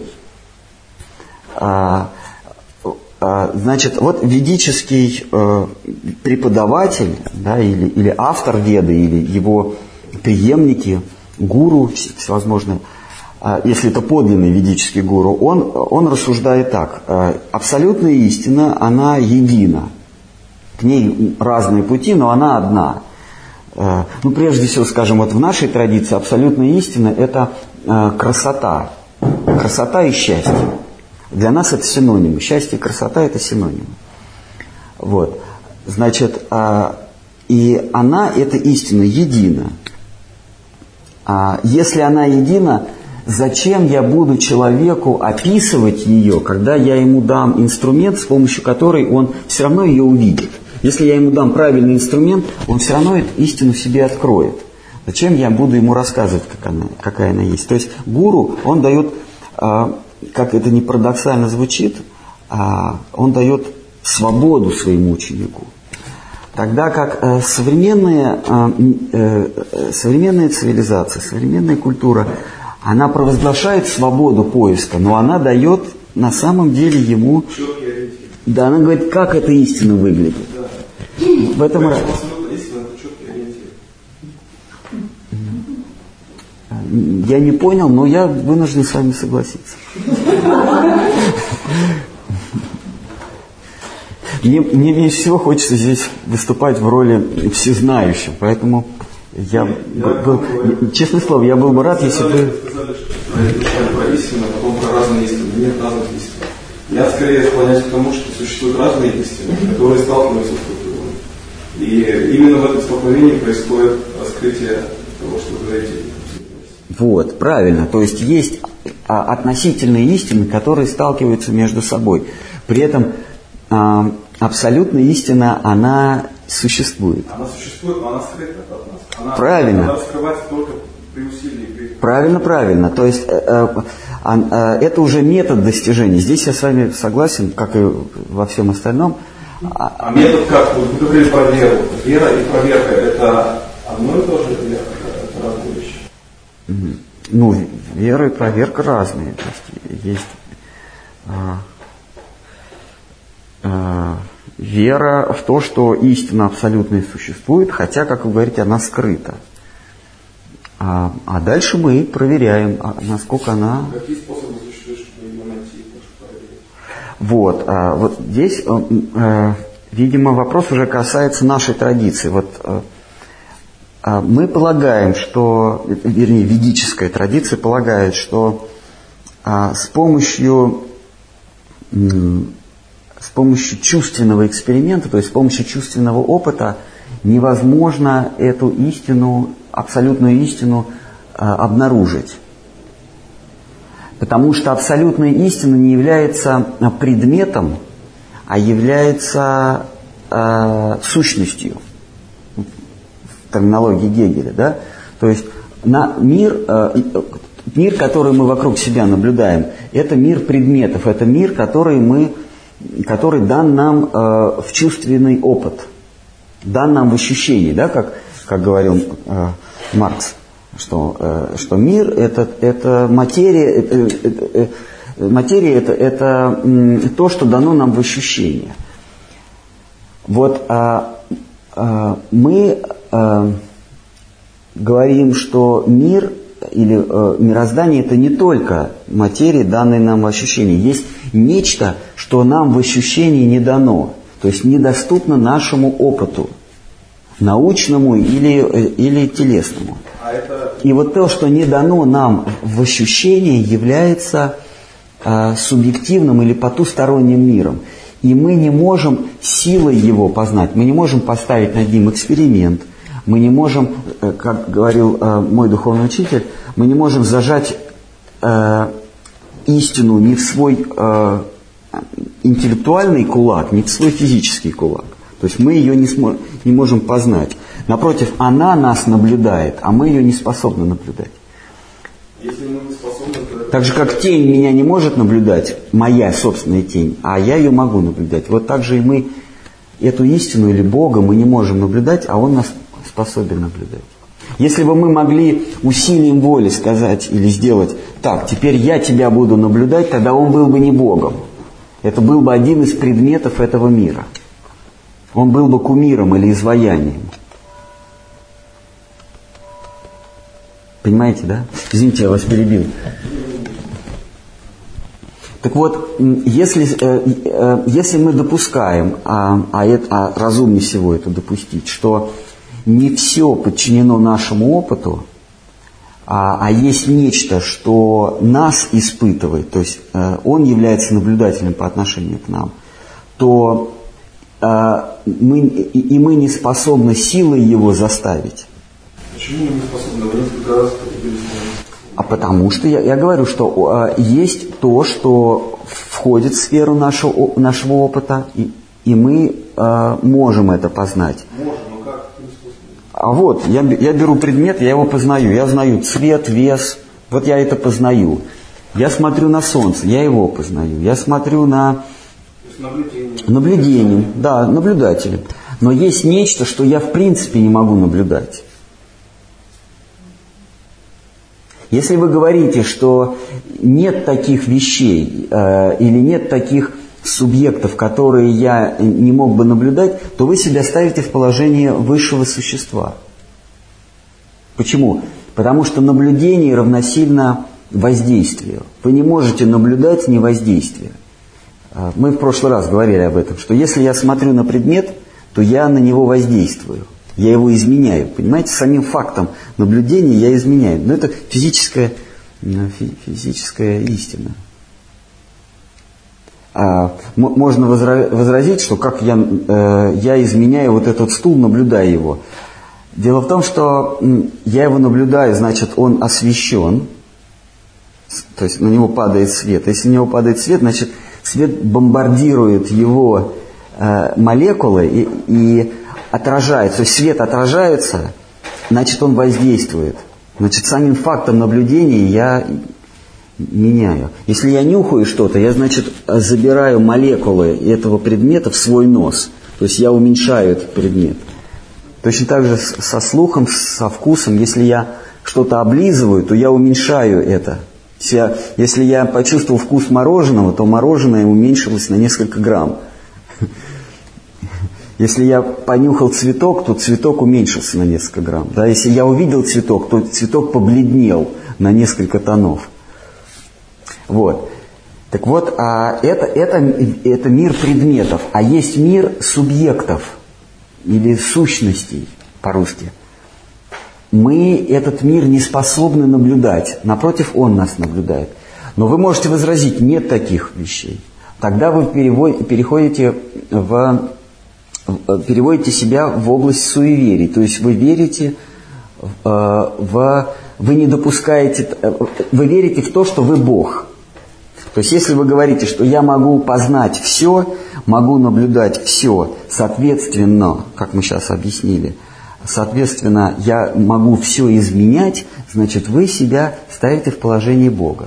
А, а, значит, вот ведический э, преподаватель, да, или, или автор Веды, или его преемники, гуру всевозможные, если это подлинный ведический гуру, он, он рассуждает так. Абсолютная истина, она едина. К ней разные пути, но она одна. Ну, прежде всего, скажем, вот в нашей традиции абсолютная истина – это красота. Красота и счастье. Для нас это синонимы. Счастье и красота – это синонимы. Вот. Значит, и она, эта истина, едина. Если она едина, зачем я буду человеку описывать ее, когда я ему дам инструмент, с помощью которой он все равно ее увидит? Если я ему дам правильный инструмент, он все равно эту истину себе откроет. Зачем я буду ему рассказывать, как она, какая она есть? То есть гуру, он дает, как это ни парадоксально звучит, он дает свободу своему ученику. Тогда как современная, современная цивилизация, современная культура, она провозглашает свободу поиска, но она дает на самом деле ему... Да, она говорит, как эта истина выглядит. Да. В этом раз. Я не понял, но я вынужден с вами согласиться. Мне, мне меньше всего хочется здесь выступать в роли всезнающего, поэтому я, я был, я, честное слово, я был бы рад, если бы... Сказали, что про истину, а потом про разные истины. Нет разных истин. Я скорее склоняюсь к тому, что существуют разные истины, которые сталкиваются с друг другом. И именно в этом столкновении происходит раскрытие того, что вы говорите. Вот, правильно. То есть есть относительные истины, которые сталкиваются между собой. При этом а, абсолютная истина, она существует. Она существует, но она скрыта от нас. Она, правильно. Она раскрывается только при усилии. При... Правильно, правильно. То есть э, э, э, это уже метод достижения. Здесь я с вами согласен, как и во всем остальном. А, а метод как? Вот вы говорили про веру. Вера и проверка – это одно и то же, или это разные вещи? Ну, вера и проверка разные. То есть, есть э, э, вера в то, что истина абсолютная существует, хотя, как вы говорите, она скрыта. А, а дальше мы проверяем, а, насколько она... Какие способы существуют, чтобы ее найти? Вот, а, вот здесь, а, видимо, вопрос уже касается нашей традиции. Вот а, а, мы полагаем, что, вернее, ведическая традиция полагает, что а, с помощью м, с помощью чувственного эксперимента, то есть с помощью чувственного опыта, невозможно эту истину, абсолютную истину э, обнаружить. Потому что абсолютная истина не является предметом, а является э, сущностью. В терминологии Гегеля, да? То есть на мир, э, мир, который мы вокруг себя наблюдаем, это мир предметов, это мир, который, мы, который дан нам э, в чувственный опыт, дан нам в ощущении, да, как, как говорил э, Маркс, что, э, что мир это, это материя, это, это, материя это, это э, то, что дано нам в ощущении. Вот э, э, мы э, говорим, что мир или э, мироздание это не только материя, данная нам в ощущении. Есть нечто, что нам в ощущении не дано. То есть недоступно нашему опыту, научному или, или телесному. А это... И вот то, что не дано нам в ощущении, является э, субъективным или потусторонним миром. И мы не можем силой его познать, мы не можем поставить над ним эксперимент, мы не можем, э, как говорил э, мой духовный учитель, мы не можем зажать э, истину не в свой... Э, интеллектуальный кулак, не в свой физический кулак. То есть мы ее не, смо- не можем познать. Напротив, она нас наблюдает, а мы ее не способны наблюдать. Если мы не способны, то... Так же, как тень меня не может наблюдать, моя собственная тень, а я ее могу наблюдать. Вот так же и мы эту истину или Бога мы не можем наблюдать, а Он нас способен наблюдать. Если бы мы могли усилием воли сказать или сделать так, теперь я тебя буду наблюдать, тогда Он был бы не Богом. Это был бы один из предметов этого мира. Он был бы кумиром или изваянием. Понимаете, да? Извините, я вас перебил. Так вот, если, если мы допускаем, а, а, это, а разумнее всего это допустить, что не все подчинено нашему опыту, а, а есть нечто, что нас испытывает, то есть он является наблюдателем по отношению к нам, то мы, и мы не способны силой его заставить. Почему мы не способны? Вы несколько раз поделились. А потому что я, я говорю, что э, есть то, что входит в сферу нашего, нашего опыта, и, и мы э, можем это познать. Можем, но как? Каким способом? А вот, я, я беру предмет, я его познаю. Я знаю цвет, вес, вот я это познаю. Я смотрю на солнце, я его познаю. Я смотрю на... То есть наблюдение. Наблюдением, да, наблюдателем. Но есть нечто, что я в принципе не могу наблюдать. Если вы говорите, что нет таких вещей э, или нет таких субъектов, которые я не мог бы наблюдать, то вы себя ставите в положение высшего существа. Почему? Потому что наблюдение равносильно воздействию. Вы не можете наблюдать не воздействие. Мы в прошлый раз говорили об этом, что если я смотрю на предмет, то я на него воздействую. Я его изменяю. Понимаете, самим фактом наблюдения я изменяю. Но это физическая, физическая истина. А, можно возразить, что как я, я изменяю вот этот стул, наблюдая его. Дело в том, что я его наблюдаю, значит, он освещен. То есть на него падает свет. Если на него падает свет, значит, свет бомбардирует его э, молекулы и, и отражается. То есть свет отражается, значит, он воздействует. Значит, самим фактом наблюдения я меняю. Если я нюхаю что-то, я, значит, забираю молекулы этого предмета в свой нос. То есть я уменьшаю этот предмет. Точно так же со слухом, со вкусом. Если я что-то облизываю, то я уменьшаю это. Если я почувствовал вкус мороженого, то мороженое уменьшилось на несколько грамм. Если я понюхал цветок, то цветок уменьшился на несколько грамм. Да? Если я увидел цветок, то цветок побледнел на несколько тонов. Вот. Так вот, а это, это, это мир предметов, а есть мир субъектов или сущностей по-русски. Мы этот мир не способны наблюдать. Напротив, он нас наблюдает. Но вы можете возразить, нет таких вещей. Тогда вы переходите в, переводите себя в область суеверий. То есть вы верите в... Вы не допускаете... Вы верите в то, что вы Бог. То есть если вы говорите, что я могу познать все, могу наблюдать все, соответственно, как мы сейчас объяснили, соответственно, я могу все изменять, значит, вы себя ставите в положение Бога.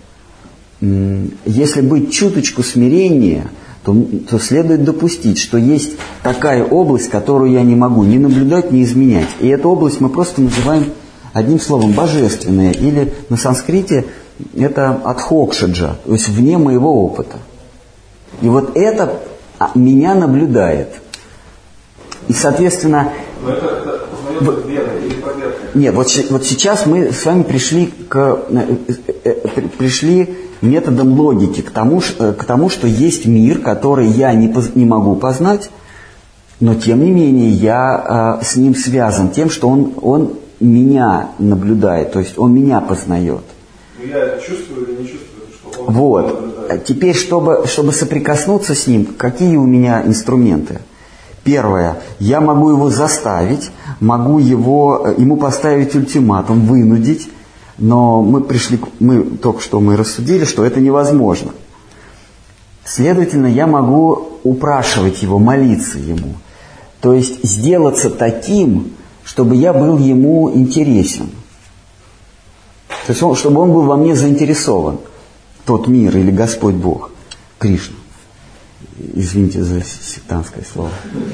Если быть чуточку смирения, то, то следует допустить, что есть такая область, которую я не могу ни наблюдать, ни изменять. И эту область мы просто называем одним словом божественная, или на санскрите это адхокшаджа, то есть вне моего опыта. И вот это меня наблюдает. И, соответственно... Но это, это познается верой или проверкой? Нет, вот, вот сейчас мы с вами пришли, к, пришли методом логики к тому, к тому, что есть мир, который я не, не могу познать, но тем не менее я а, с ним связан тем, что он, он меня наблюдает, то есть он меня познает. Но я это чувствую или не чувствую, что он вот. наблюдает? Теперь, чтобы, чтобы соприкоснуться с ним, какие у меня инструменты? Первое, я могу его заставить, могу его, ему поставить ультиматум, вынудить, но мы пришли, мы только что мы рассудили, что это невозможно. Следовательно, я могу упрашивать его, молиться ему, то есть сделаться таким, чтобы я был ему интересен. То есть, он, чтобы он был во мне заинтересован, тот мир или Господь Бог, Кришна. Извините за сектантское слово.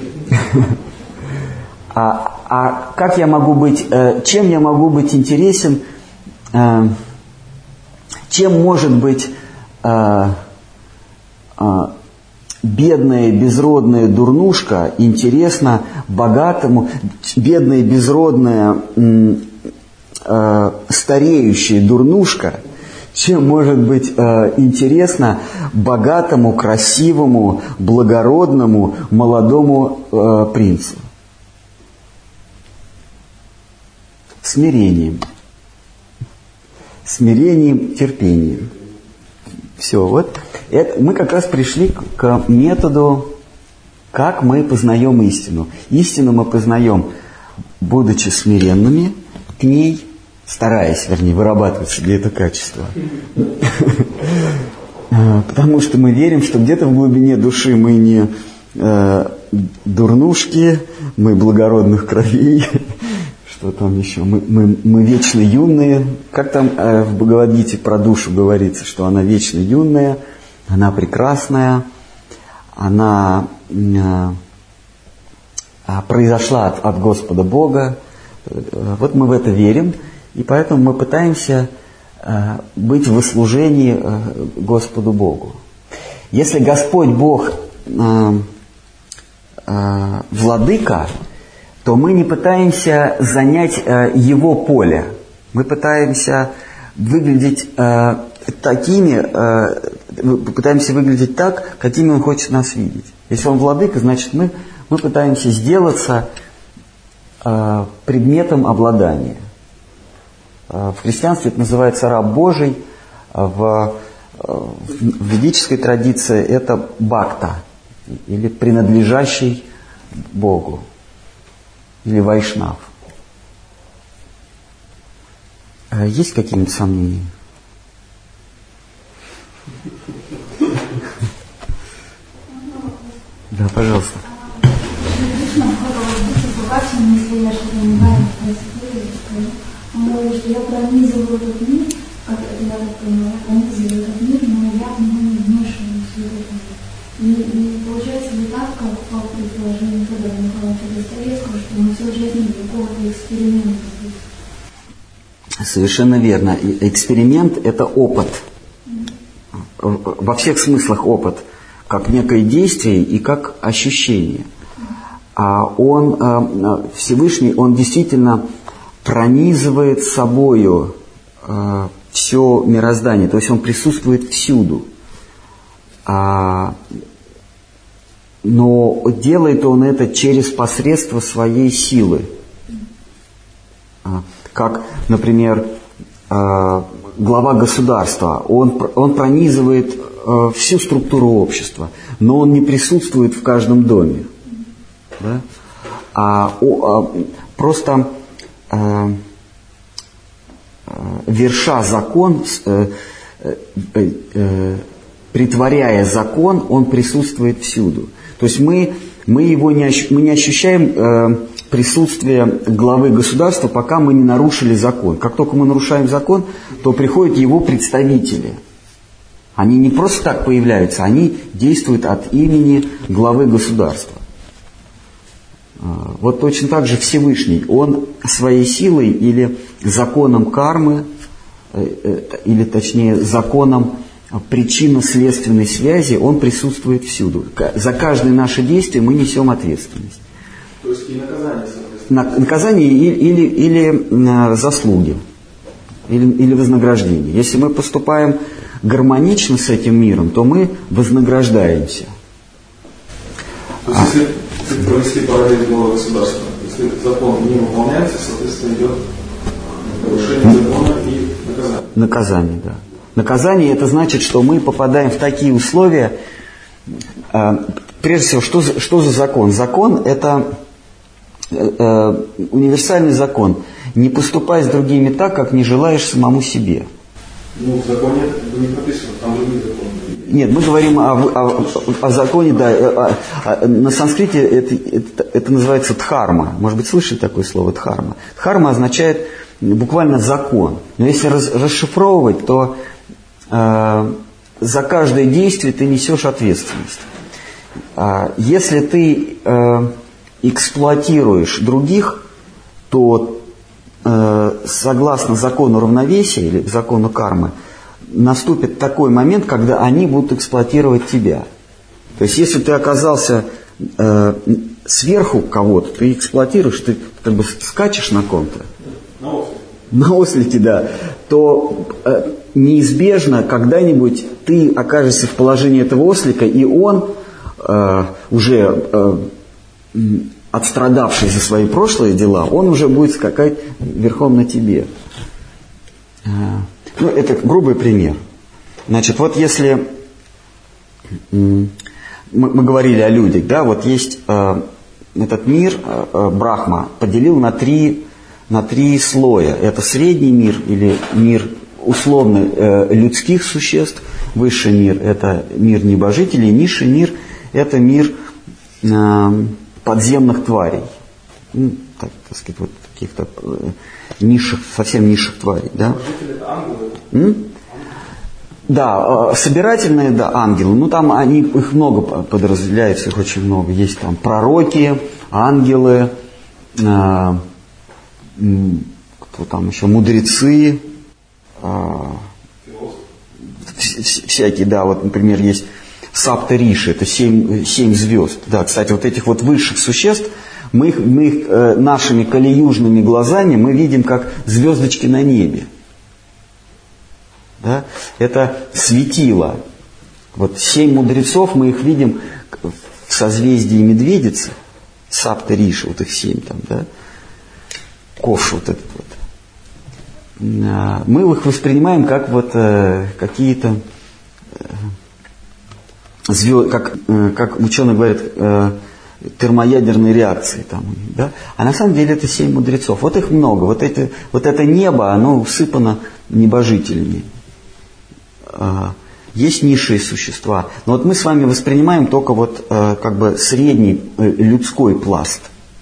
А, а как я могу быть, э, чем я могу быть интересен, э, чем может быть э, э, бедная безродная дурнушка интересна богатому, бедная безродная э, стареющая дурнушка, чем может быть э, интересно богатому, красивому, благородному, молодому э, принцу? Смирением. Смирением, терпением. Все, вот. Это, мы как раз пришли к, к методу, как мы познаем истину. Истину мы познаем, будучи смиренными к ней, стараясь, вернее, вырабатывать себе это качество. Потому что мы верим, что где-то в глубине души мы не э, дурнушки, мы благородных кровей, что там еще, мы, мы, мы вечно юные. Как там э, в Бхагавад-гите про душу говорится, что она вечно юная, она прекрасная, она э, произошла от, от Господа Бога. Вот мы в это верим. И поэтому мы пытаемся э, быть в служении э, Господу Богу. Если Господь Бог э, э, владыка, то мы не пытаемся занять э, Его поле. Мы пытаемся выглядеть э, такими, э, пытаемся выглядеть так, какими Он хочет нас видеть. Если Он владыка, значит мы, мы пытаемся сделаться э, предметом обладания. В христианстве это называется раб Божий, в, в ведической традиции это бхакта, или принадлежащий Богу, или вайшнав. Есть какие-нибудь сомнения? Да, пожалуйста. Но что я пронизываю этот мир, как я так понимаю, я пронизываю этот мир, но я в него не вмешиваюсь в этот мир. И, и получается не так, как по предположению Федора Николаевича Достоевского, что мы всю жизнь какого-то эксперимента. Совершенно верно. Эксперимент – это опыт. Во всех смыслах опыт. Как некое действие и как ощущение. А он, Всевышний, он действительно пронизывает собою э, все мироздание, то есть он присутствует всюду. А, но делает он это через посредство своей силы. А, как, например, э, глава государства, он, он пронизывает э, всю структуру общества, но он не присутствует в каждом доме. Да? А, о, а, просто... Э, э, верша закон, э, э, э, притворяя закон, он присутствует всюду. То есть мы, мы, его не, ощу, мы не ощущаем э, присутствие главы государства, пока мы не нарушили закон. Как только мы нарушаем закон, то приходят его представители. Они не просто так появляются, они действуют от имени главы государства. Вот точно так же Всевышний, Он своей силой или законом кармы, или точнее законом причинно-следственной связи, Он присутствует всюду. За каждое наше действие мы несем ответственность. То есть и наказание, соответственно. Наказание или, или, или заслуги, или, или вознаграждение. Если мы поступаем гармонично с этим миром, то мы вознаграждаемся. То есть, если провести параллель нового государства, если закон не выполняется, соответственно, идет нарушение закона и наказание. Наказание, да. Наказание – это значит, что мы попадаем в такие условия. Прежде всего, что за, что за закон? Закон – это э, универсальный закон. Не поступай с другими так, как не желаешь самому себе. Ну, в законе это не прописано, там другие законы. Нет, мы говорим о, о, о законе, да, о, о, на санскрите это, это, это называется дхарма. Может быть, слышали такое слово дхарма? Дхарма означает буквально закон. Но если раз, расшифровывать, то э, за каждое действие ты несешь ответственность. А если ты э, эксплуатируешь других, то э, согласно закону равновесия или закону кармы, наступит такой момент, когда они будут эксплуатировать тебя. То есть, если ты оказался э, сверху кого-то, ты эксплуатируешь, ты как бы скачешь на ком-то. На ослике. На ослике, да. то э, неизбежно когда-нибудь ты окажешься в положении этого ослика, и он, э, уже э, отстрадавший за свои прошлые дела, он уже будет скакать верхом на тебе. Э, ну, это грубый пример. Значит, вот если э, мы, мы говорили о людях, да, вот есть э, этот мир, э, Брахма поделил на три на три слоя. Это средний мир или мир условно э, людских существ, высший мир – это мир небожителей, низший мир – это мир э, подземных тварей, ну, так, так сказать, вот каких-то э, низших, совсем низших тварей. Да? М? Да, э, собирательные, да, ангелы, ну там они, их много подразделяется, их очень много. Есть там пророки, ангелы, э, кто там еще, мудрецы, а, всякие, да, вот, например, есть Сапта-Риши, это семь, семь звезд. Да, кстати, вот этих вот высших существ, мы их, мы их э, нашими калиюжными глазами мы видим как звездочки на небе. Да? Это светило. Вот семь мудрецов, мы их видим в созвездии Медведицы, Сапта-Риши, вот их семь там, да. Ковш вот этот вот. Мы их воспринимаем как вот э, какие-то э, звезды, как, э, как ученые говорят, э, термоядерные реакции там, да? А на самом деле это семь мудрецов. Вот их много. Вот это, вот это небо, оно усыпано небожителями. Э, есть низшие существа. Но вот мы с вами воспринимаем только вот э, как бы средний э, людской пласт.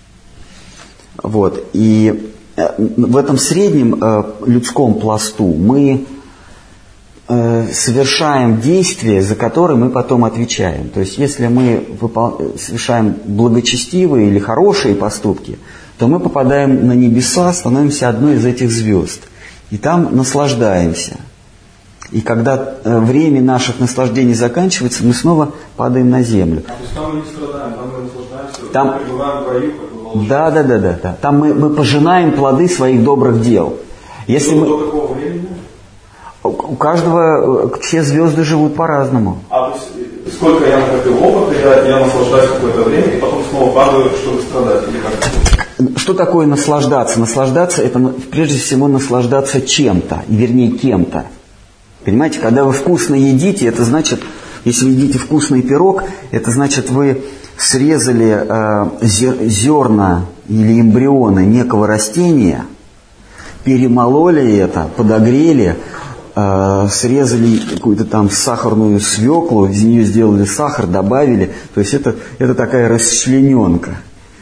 Вот. И в этом среднем э, людском пласту мы э, совершаем действия, за которые мы потом отвечаем. То есть, если мы выпол... совершаем благочестивые или хорошие поступки, то мы попадаем на небеса, становимся одной из этих звезд. И там наслаждаемся. И когда э, время наших наслаждений заканчивается, мы снова падаем на землю. А то есть там мы не страдаем, там мы наслаждаемся, там... мы пребываем в раю, как бы. Да, да, да, да, да. Там мы, мы пожинаем плоды своих добрых дел. Если мы... До какого времени? У каждого, все звезды живут по-разному. А то есть, сколько я накопил опыта, я, я наслаждаюсь какое-то время, и потом снова падаю, чтобы страдать, или как? Что такое наслаждаться? Наслаждаться – это прежде всего наслаждаться чем-то, вернее кем-то. Понимаете, когда вы вкусно едите, это значит, если вы едите вкусный пирог, это значит, вы срезали э, зерна или эмбрионы некого растения, перемололи это, подогрели, э, срезали какую-то там сахарную свеклу, из нее сделали сахар, добавили. То есть это, это такая расчлененка.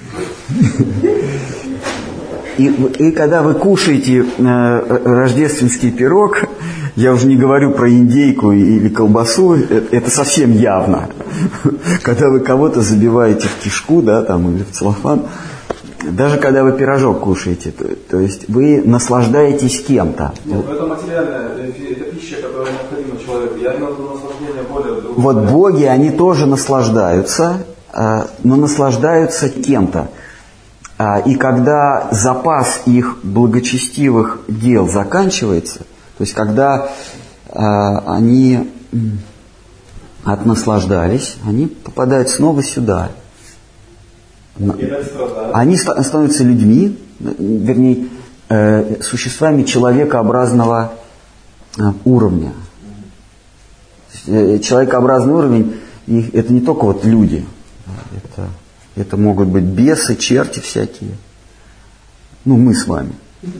И, и когда вы кушаете э, рождественский пирог, я уже не говорю про индейку или колбасу, это, это совсем явно. Когда вы кого-то забиваете в кишку, да, там, или в целлофан, даже когда вы пирожок кушаете, то, то есть вы наслаждаетесь кем-то. Нет, это материальная, это пища, которая необходима человеку. Я имел в виду наслаждение более другое. Вот боги, они тоже наслаждаются, но наслаждаются кем-то. И когда запас их благочестивых дел заканчивается, то есть когда они отнаслаждались, они попадают снова сюда. Они становятся людьми, вернее, существами человекообразного уровня. Человекообразный уровень, это не только вот люди, это, это могут быть бесы, черти всякие. Ну, мы с вами.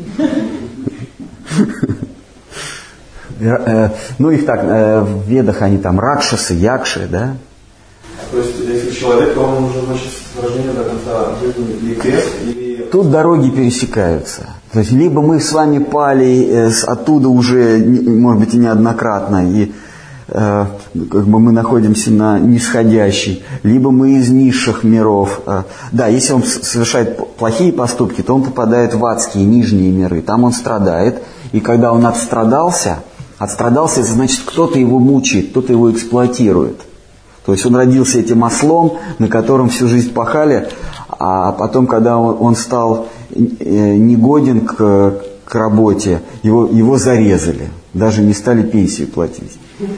Ну, их так, в ведах они там ракшасы, якши, да? То есть, если человек, то он уже, значит, с рождения до конца жизни или без, или... Тут дороги пересекаются. То есть, либо мы с вами пали оттуда уже, может быть, и неоднократно, и э, как бы мы находимся на нисходящей, либо мы из низших миров. Да, если он совершает плохие поступки, то он попадает в адские, нижние миры. Там он страдает, и когда он отстрадался, отстрадался, это значит, кто-то его мучает, кто-то его эксплуатирует. То есть он родился этим ослом, на котором всю жизнь пахали, а потом, когда он, он стал негоден к, к к работе, его, его зарезали, даже не стали пенсию платить.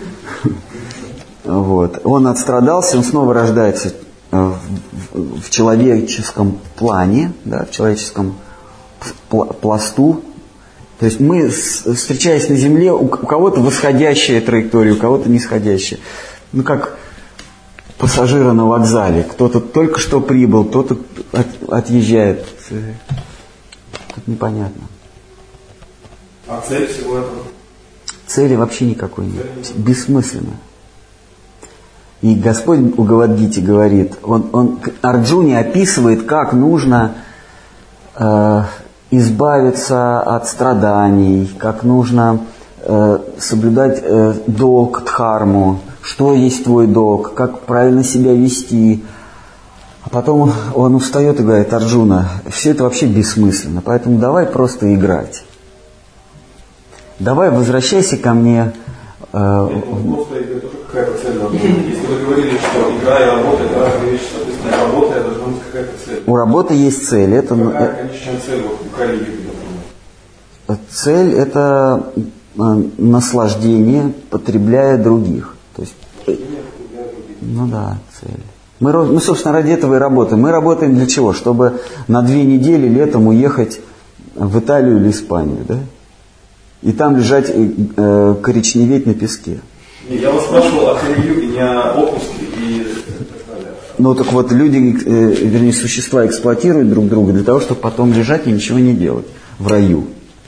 Вот. Он отстрадался, он снова рождается в, в, в человеческом плане, да, в человеческом пласту. То есть мы, встречаясь на Земле, у, у кого-то восходящая траектория, у кого-то нисходящая. Ну, как пассажиры на вокзале. Кто-то только что прибыл, кто-то от, отъезжает. Тут непонятно. А цель всего этого? Цели вообще никакой нет. Бессмысленно. И Господь у Бхагавад-гите говорит, он, он Арджуне описывает, как нужно э, избавиться от страданий, как нужно э, соблюдать э, долг, дхарму, что есть твой долг, как правильно себя вести. А потом он устает и говорит: Арджуна, все это вообще бессмысленно, поэтому давай просто играть. Давай возвращайся ко мне. Э, просто это тоже какая-то цель должна быть. Если вы говорили, что игра и работа — это разные вещи, соответственно, работа должна быть какая-то цель. У работы есть цель. Это, какая конечная цель вот, у Кали Юги, например? Цель — это наслаждение, потребляя других. То есть, ну да, цель. Мы, мы, собственно, ради этого и работаем. Мы работаем для чего? Чтобы на две недели летом уехать в Италию или Испанию, да? И там лежать, э, коричневеть на песке. Я вас спрашивал о Кали-юге, не о отпуске и так далее. Ну так вот, люди, э, вернее, существа эксплуатируют друг друга для того, чтобы потом лежать и ничего не делать в раю.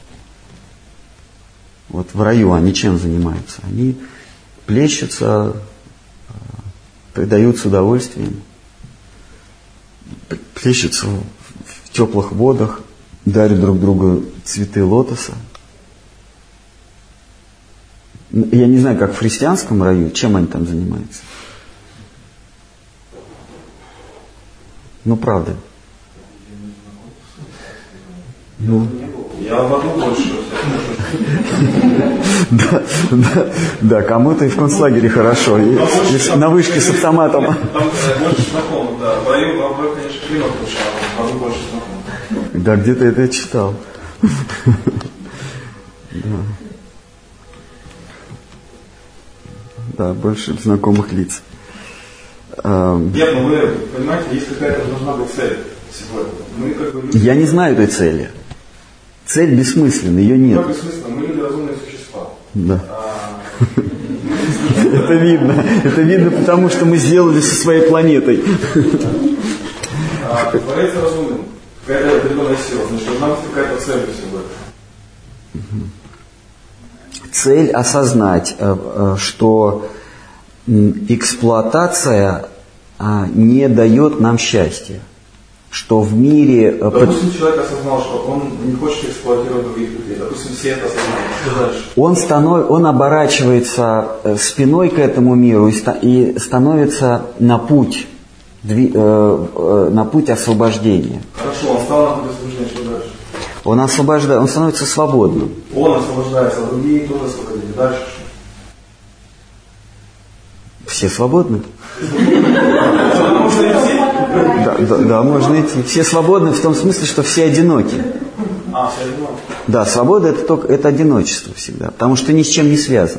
Вот в раю они чем занимаются? Они плещутся, предаются удовольствием, плещутся в теплых водах, дарят друг другу цветы лотоса. Я не знаю, как в христианском раю, чем они там занимаются. Ну, правда. Ну. Я в аду больше. Да, да, да, кому-то и в концлагере хорошо, и, и на вышке с автоматом. Там больше знакомых, да. В раю, конечно, климат лучше, а в аду больше знакомых. Да, где-то это я читал. Да. Да, больше знакомых лиц. Нет, ну вы понимаете, есть какая-то должна быть цель сегодня. Мы как бы люди... Я не знаю этой цели. Цель бессмысленна, ее нет. Как бессмысленно? Мы люди разумные существа. Да. Это видно. Это видно, потому что мы сделали со своей планетой. Творец разумным. Какая-то определенная сила. Значит, должна быть какая-то цель всего этого. Цель осознать, что эксплуатация не дает нам счастья. Что в мире... Допустим, человек осознал, что он не хочет эксплуатировать других людей. Допустим, все это осознали. Что дальше? Он, станов... он оборачивается спиной к этому миру и становится на путь, на путь освобождения. Хорошо, он стал на путь освобождения. Что дальше? Он освобождает, он становится свободным. Он освобождается, а другие тоже освободили. Дальше что? Все свободны? Да, да, да, можно идти. Все свободны в том смысле, что все одиноки. А, все одиноки. Да, свобода это только это одиночество всегда, потому что ни с чем не связан.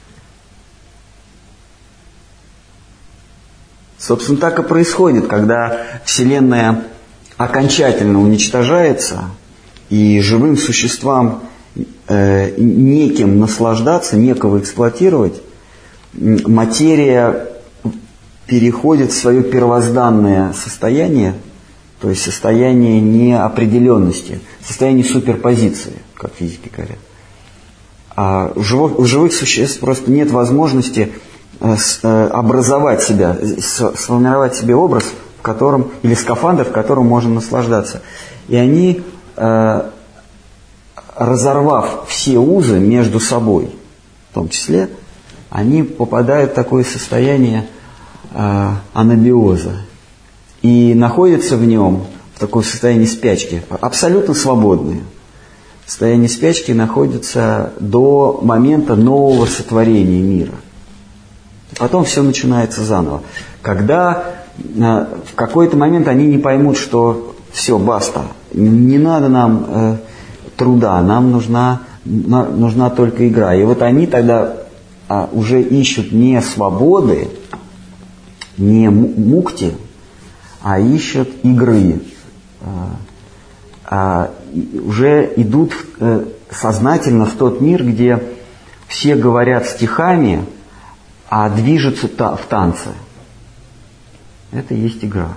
Собственно, так и происходит, когда Вселенная окончательно уничтожается, и живым существам э, неким наслаждаться, некого эксплуатировать, материя переходит в свое первозданное состояние, то есть состояние неопределенности, состояние суперпозиции, как физики говорят. А у живых, у живых существ просто нет возможности э, с, э, образовать себя, с, сформировать себе образ, в котором, или скафандр, в котором можно наслаждаться. И они, э, разорвав все узы между собой, в том числе, они попадают в такое состояние э, анабиоза и находятся в нем, в таком состоянии спячки, абсолютно свободные. В состоянии спячки находятся до момента нового сотворения мира. Потом все начинается заново. Когда э, в какой-то момент они не поймут, что все, баста, не надо нам э, труда, нам нужна, нужна только игра. И вот они тогда а, уже ищут не свободы, не мукти, а ищут игры. А, а, уже идут а, сознательно в тот мир, где все говорят стихами, а движутся та, в танце. Это и есть игра.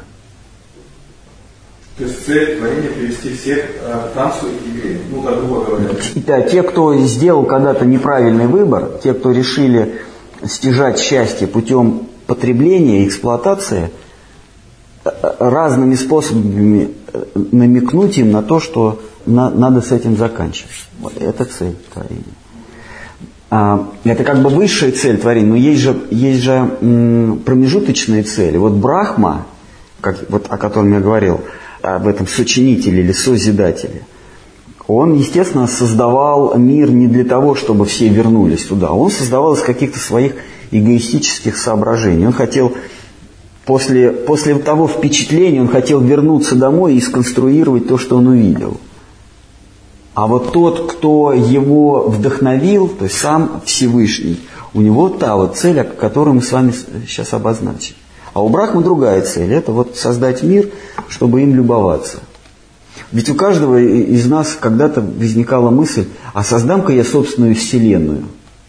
То есть цель творения привести всех к танцу и к игре. Ну, так грубо говоря. Да, те, кто сделал когда-то неправильный выбор, те, кто решили стяжать счастье путем потребления и эксплуатации, разными способами намекнуть им на то, что на, надо с этим заканчивать. Вот это цель творения. А, это как бы высшая цель творения, но есть же, есть же м, промежуточные цели. Вот Брахма, как, вот, о котором я говорил, об этом сочинителе или созидателе, он, естественно, создавал мир не для того, чтобы все вернулись туда. Он создавал из каких-то своих эгоистических соображений. Он хотел, после, после того впечатления, он хотел вернуться домой и сконструировать то, что он увидел. А вот тот, кто его вдохновил, то есть сам Всевышний, у него та вот цель, которую мы с вами сейчас обозначили. А у Брахмы другая цель. Это вот создать мир, чтобы им любоваться. Ведь у каждого из нас когда-то возникала мысль, а создам-ка я собственную вселенную.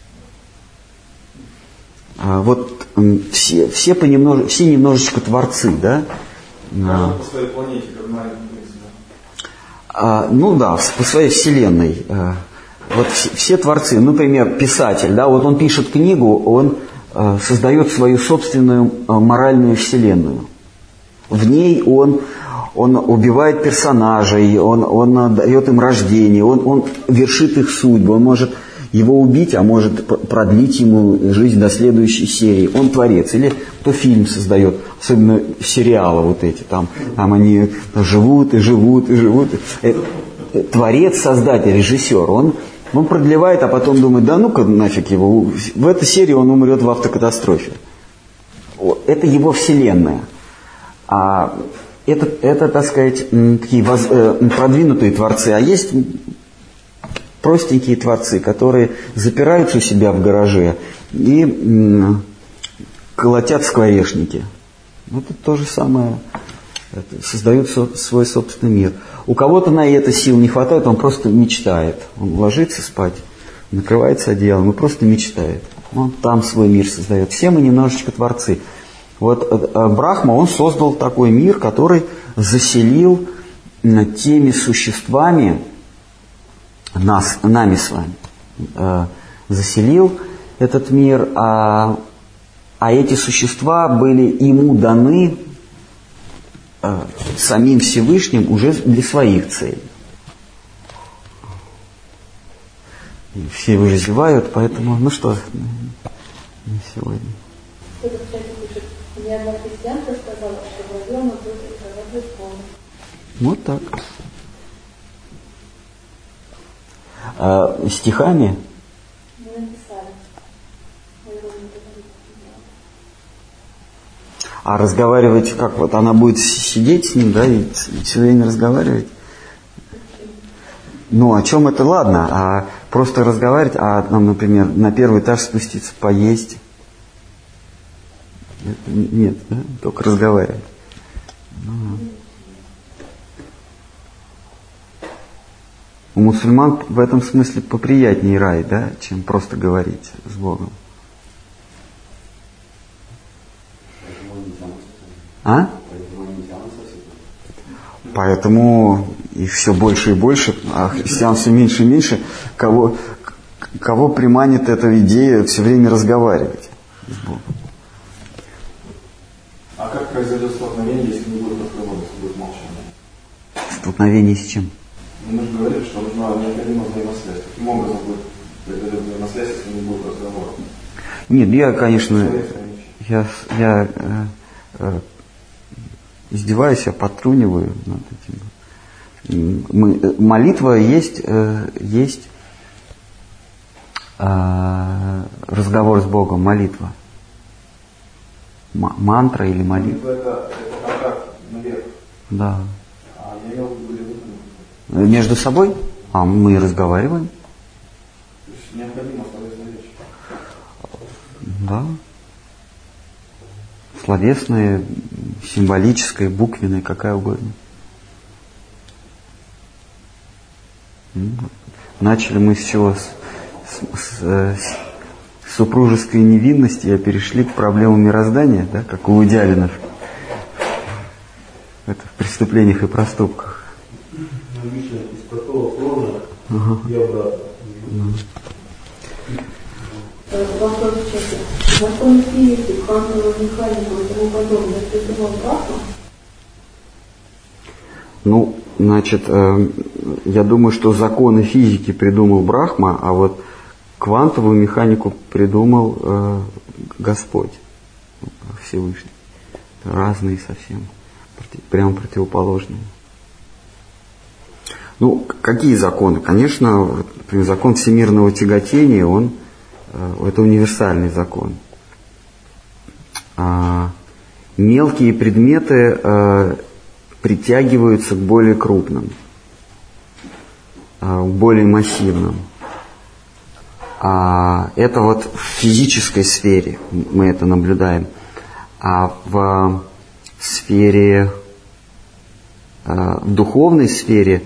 А вот все, все, понемнож... все немножечко творцы, да? Каждый по своей планете, как маленький. А, ну да, по своей вселенной. А, вот все, все творцы, например, писатель, да, вот он пишет книгу, он а, создает свою собственную а, моральную вселенную. В ней он, он убивает персонажей, он, он дает им рождение, он, он вершит их судьбу, он может его убить, а может продлить ему жизнь до следующей серии. Он творец. Или кто фильм создает, особенно сериалы вот эти, там, там они живут и живут и живут. Творец, создатель, режиссер, он, он продлевает, а потом думает, да ну-ка нафиг его, в этой серии он умрет в автокатастрофе. Это его вселенная. А это, это, так сказать, такие воз, продвинутые творцы. А есть простенькие творцы, которые запираются у себя в гараже и м, колотят скворечники. Это то же самое. Это, создают со, свой собственный мир. У кого-то на это сил не хватает, он просто мечтает. Он ложится спать, накрывается одеялом и просто мечтает. Он там свой мир создает. Все мы немножечко творцы. Вот Брахма, он создал такой мир, который заселил теми существами, нас, нами с вами, э, заселил этот мир, а, а эти существа были ему даны э, самим Всевышним уже для своих целей. И все уже зевают, поэтому, ну что, на сегодня. Кто-то в чате пишет, ни одна христианка сказала, что врагом будет работать полностью. Вот так. А, стихами? Мы написали. А разговаривать как? Вот она будет сидеть с ним, да, и все время разговаривать? Ну, о чем это? Ладно, а просто разговаривать, а нам, например, на первый этаж спуститься, поесть? Это, нет, да? Только разговаривать. Ну. У мусульман в этом смысле поприятнее рай, да, чем просто говорить с Богом. А? Поэтому их все больше и больше, а христиан все меньше и меньше, кого, кого приманит эта идея все время разговаривать с Богом. А как произойдет столкновение, если не будет разговора, если будет молчание? Столкновение с чем? Мы же говорили, что нужна необходима взаимосвязь. Каким образом будет произойдет взаимосвязь, если не будет разговора? Нет, я, конечно, я, я э, э, издеваюсь, я подтруниваю над этим. Мы, молитва есть, э, есть э, разговор с Богом, молитва. М- мантра или молитва. Это, это контакт наверх. Да. А я имел в виду были Между собой? А мы разговариваем. То есть необходимо словесная речь. Да. Словесная, символическая, буквенная, какая угодно. Начали мы с чего? С, с, с, с супружеской невинности, а перешли к проблемам мироздания, да, как у Удялинов. Это в преступлениях и проступках. Из такого плана и обратно. Вопрос в чате. Закон физики, квантовую механику и тому подобное придумал Брахма? Ну, значит, э, я думаю, что законы физики придумал Брахма, а вот квантовую механику придумал э, Господь Всевышний. Разные совсем, против, прямо противоположные. Ну, какие законы? Конечно, например, закон всемирного тяготения, он э, это универсальный закон. А, мелкие предметы э, притягиваются к более крупным, к более массивным. А это вот в физической сфере мы это наблюдаем. А в сфере, в духовной сфере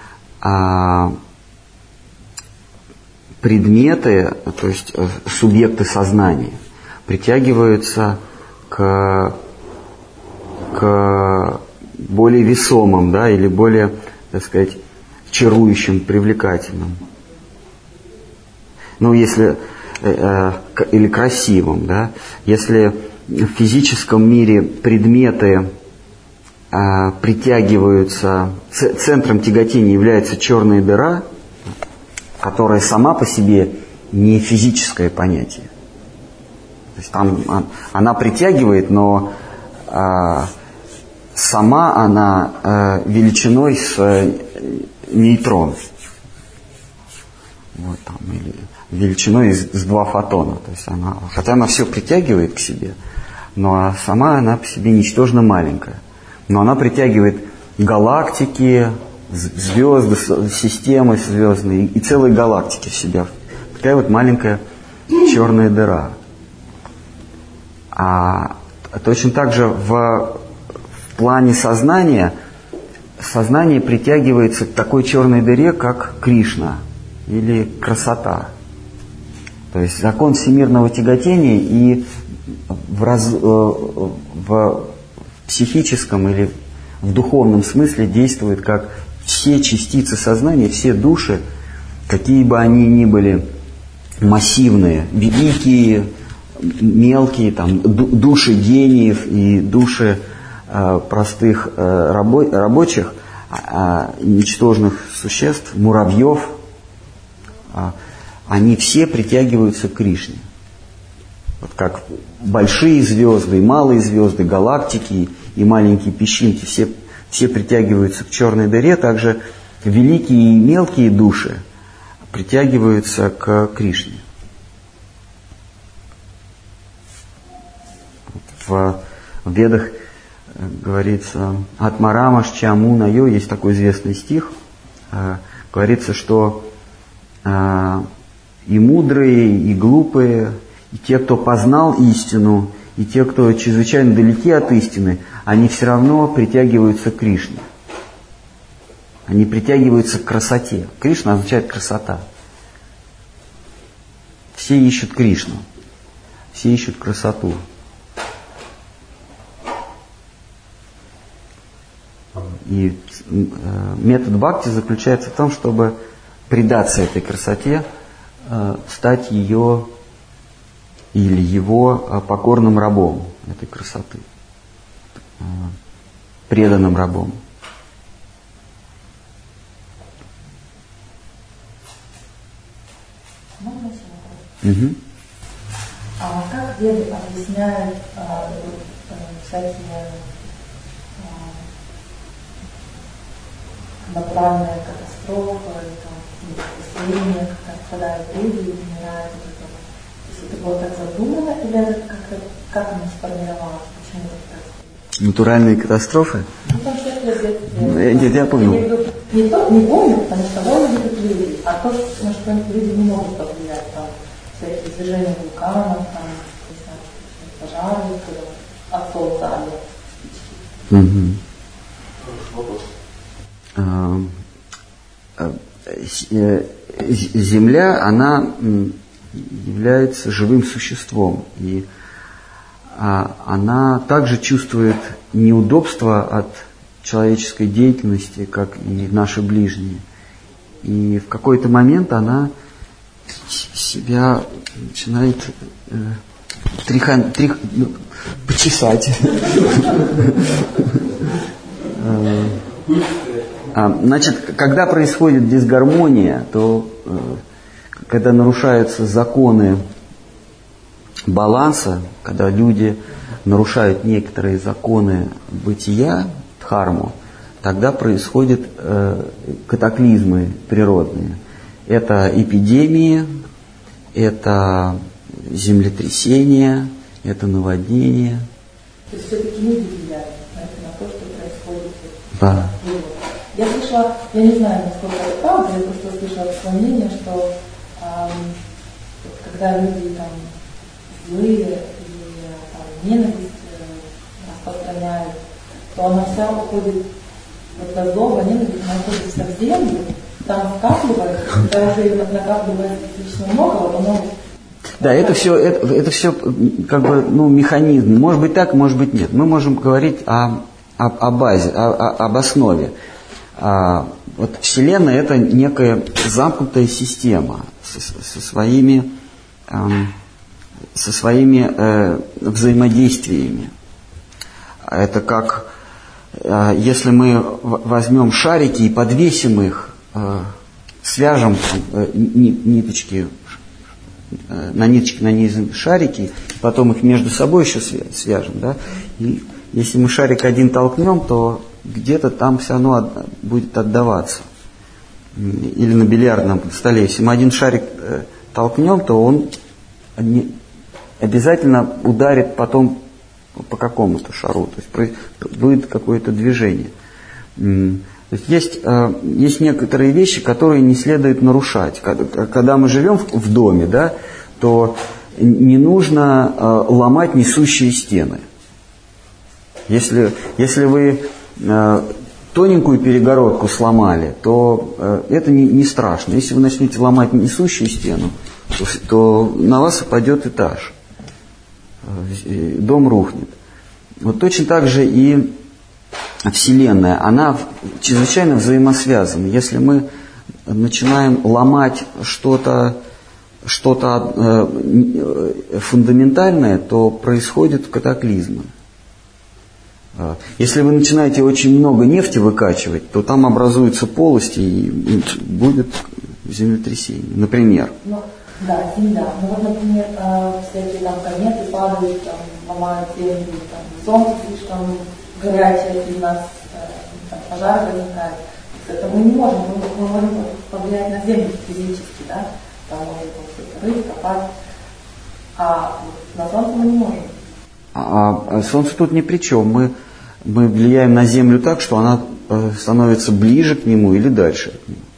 предметы, то есть субъекты сознания, притягиваются к, к более весомым, да, или более, так сказать, чарующим, привлекательным. Ну, если э, э, или красивым, да. Если в физическом мире предметы э, притягиваются, ц- центром тяготения является черная дыра, которая сама по себе не физическое понятие. То есть там она притягивает, но э, сама она э, величиной с э, нейтрон. Вот, там, или величиной с, с два фотона. То есть она, хотя она все притягивает к себе, но сама она по себе ничтожно маленькая. Но она притягивает галактики, звезды, системы звездные и целые галактики в себя. Такая вот маленькая черная дыра. А точно так же в В плане сознания, сознание притягивается к такой черной дыре, как Кришна или красота. То есть закон всемирного тяготения и в, раз, в психическом или в духовном смысле действует как все частицы сознания, все души, какие бы они ни были массивные, великие, мелкие, там, души гениев и души простых рабо- рабочих, ничтожных существ, муравьев, они все притягиваются к Кришне. Вот как большие звезды, и малые звезды, галактики и маленькие песчинки, все, все притягиваются к черной дыре, также великие и мелкие души притягиваются к Кришне. В Ведах говорится, Атмарамаш Чаму Найо, есть такой известный стих, э, говорится, что э, и мудрые, и глупые, и те, кто познал истину, и те, кто чрезвычайно далеки от истины, они все равно притягиваются к Кришне. Они притягиваются к красоте. Кришна означает красота. Все ищут Кришну, все ищут красоту. И э, метод бхакти заключается в том, чтобы предаться этой красоте, э, стать ее или его э, покорным рабом этой красоты, э, преданным рабом. Можно еще вопрос? Угу. А как веды объясняют а, всякие направленная катастрофа, землетрясение, когда страдают люди, умирают, вот это. То есть это было так задумано, или это как-то, как оно сформировалось, почему это так? Натуральные катастрофы? Ну, там все это Нет, я понял. Не то, не помню, потому что волны идут люди, а то, на что люди не могут повлиять, там, всякие движения вулканов, там, не знаю, пожары, от солнца, а Угу. Земля, она является живым существом, и она также чувствует неудобства от человеческой деятельности, как и наши ближние. И в какой-то момент она себя начинает э, трихан, трих, ну, почесать. Значит, когда происходит дисгармония, то когда нарушаются законы баланса, когда люди нарушают некоторые законы бытия, дхарму, тогда происходят э, катаклизмы природные. Это эпидемии, это землетрясения, это наводнения. То есть все-таки люди влияют на то, что происходит. Да. Я слышала, я не знаю, насколько это правда, я просто слышала такое мнение, что эм, когда люди там злые или там, ненависть э, распространяют, то она вся уходит, вот эта злоба, ненависть, она уходит вся в землю, там скапливается, когда уже накапливается достаточно много, вот оно... Да, это все, это, это все как бы, ну, механизм. Может быть так, может быть нет. Мы можем говорить о, о, о базе, о, о, об основе. А, вот Вселенная — это некая замкнутая система со, со своими, эм, со своими э, взаимодействиями. Это как, э, если мы возьмем шарики и подвесим их, э, свяжем э, ниточки, э, на ниточки нанизим шарики, потом их между собой еще свяжем, да? И если мы шарик один толкнем, то где-то там все равно будет отдаваться. Или на бильярдном столе. Если мы один шарик э, толкнем, то он не, обязательно ударит потом по какому-то шару. То есть будет какое-то движение. То есть есть, э, есть некоторые вещи, которые не следует нарушать. Когда, когда мы живем в, в доме, да, то не нужно э, ломать несущие стены. Если, если вы э, тоненькую перегородку сломали, то э, это не, не страшно. Если вы начнете ломать несущую стену, то, то на вас упадет этаж. Э, дом рухнет. Вот точно так же и Вселенная. Она чрезвычайно взаимосвязана. Если мы начинаем ломать что-то, что-то э, фундаментальное, то происходят катаклизмы. Если вы начинаете очень много нефти выкачивать, то там образуются полости и будет землетрясение, например. Ну, да, земля. Ну вот, например, всякие там кометы падают, там, ломают землю, там, солнце слишком горячее, и у нас там, пожар возникает. Это мы не можем, мы, мы можем повлиять на землю физически, да, там можем что-то рыть, копать, а на солнце мы не можем. А, а солнце тут ни при чем. Мы, мы влияем на Землю так, что она э, становится ближе к нему или дальше от него.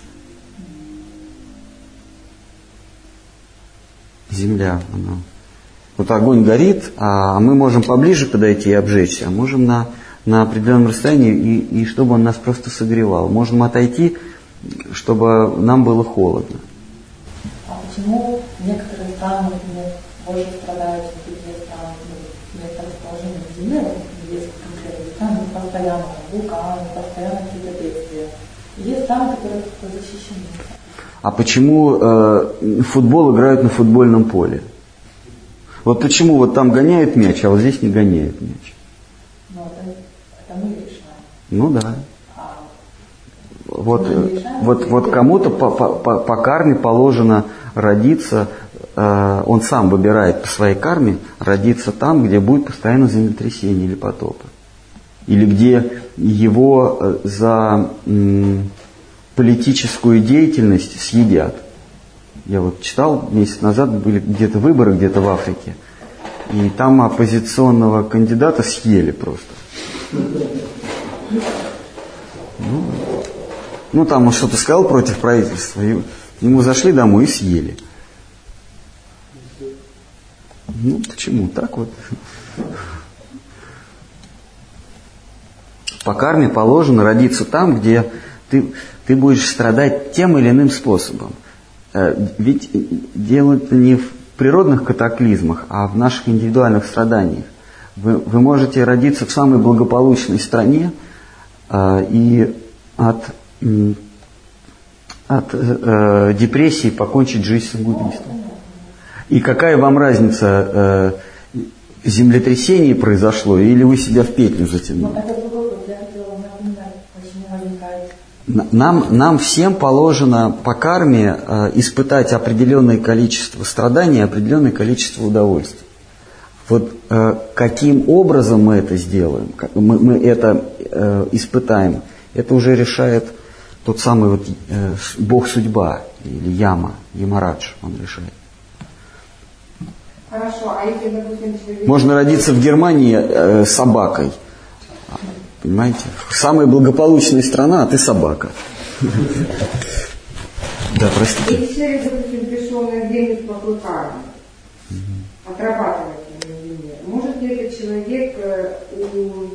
Земля, она. Вот огонь горит, а мы можем поближе подойти и обжечься, а можем на, на определенном расстоянии, и, и чтобы он нас просто согревал. Можем отойти, чтобы нам было холодно. А почему некоторые страны, например, больше страдают, чем другие страны? Месторасположение Земли, есть конкретные страны, постоянно вулканы, постоянно какие-то бедствия. Есть страны, которые защищены. А почему э, футбол играют на футбольном поле? Вот почему вот там гоняют мяч, а вот здесь не гоняют мяч? Ну, это, это мы решаем. Ну да. А вот, вот, вот кому-то по, по, по карме положено родиться, э, он сам выбирает по своей карме родиться там, где будет постоянно землетрясение или потопы. Или где его э, за м, политическую деятельность съедят. Я вот читал, месяц назад были где-то выборы, где-то в Африке. И там оппозиционного кандидата съели просто. Ну, ну там он что-то сказал против правительства, и ему зашли домой и съели. Ну, почему? Так вот. По карме положено родиться там, где ты, ты будешь страдать тем или иным способом. Ведь дело-то не в природных катаклизмах, а в наших индивидуальных страданиях. Вы, вы можете родиться в самой благополучной стране э, и от, э, от э, депрессии покончить жизнь самоубийством. И какая вам разница, э, землетрясение произошло или вы себя в петлю затянули? Нам, нам всем положено по карме э, испытать определенное количество страданий, определенное количество удовольствий. Вот э, каким образом мы это сделаем, как мы, мы это э, испытаем, это уже решает тот самый вот, э, Бог-судьба или Яма, Ямарадж, он решает. Хорошо, а если, допустим, человек... Можно родиться в Германии э, собакой. Понимаете? Самая благополучная страна, а ты собака. Да, простите. Если человек, допустим, пришел на землю с плохой кармой, отрабатывать на земле, может ли этот человек у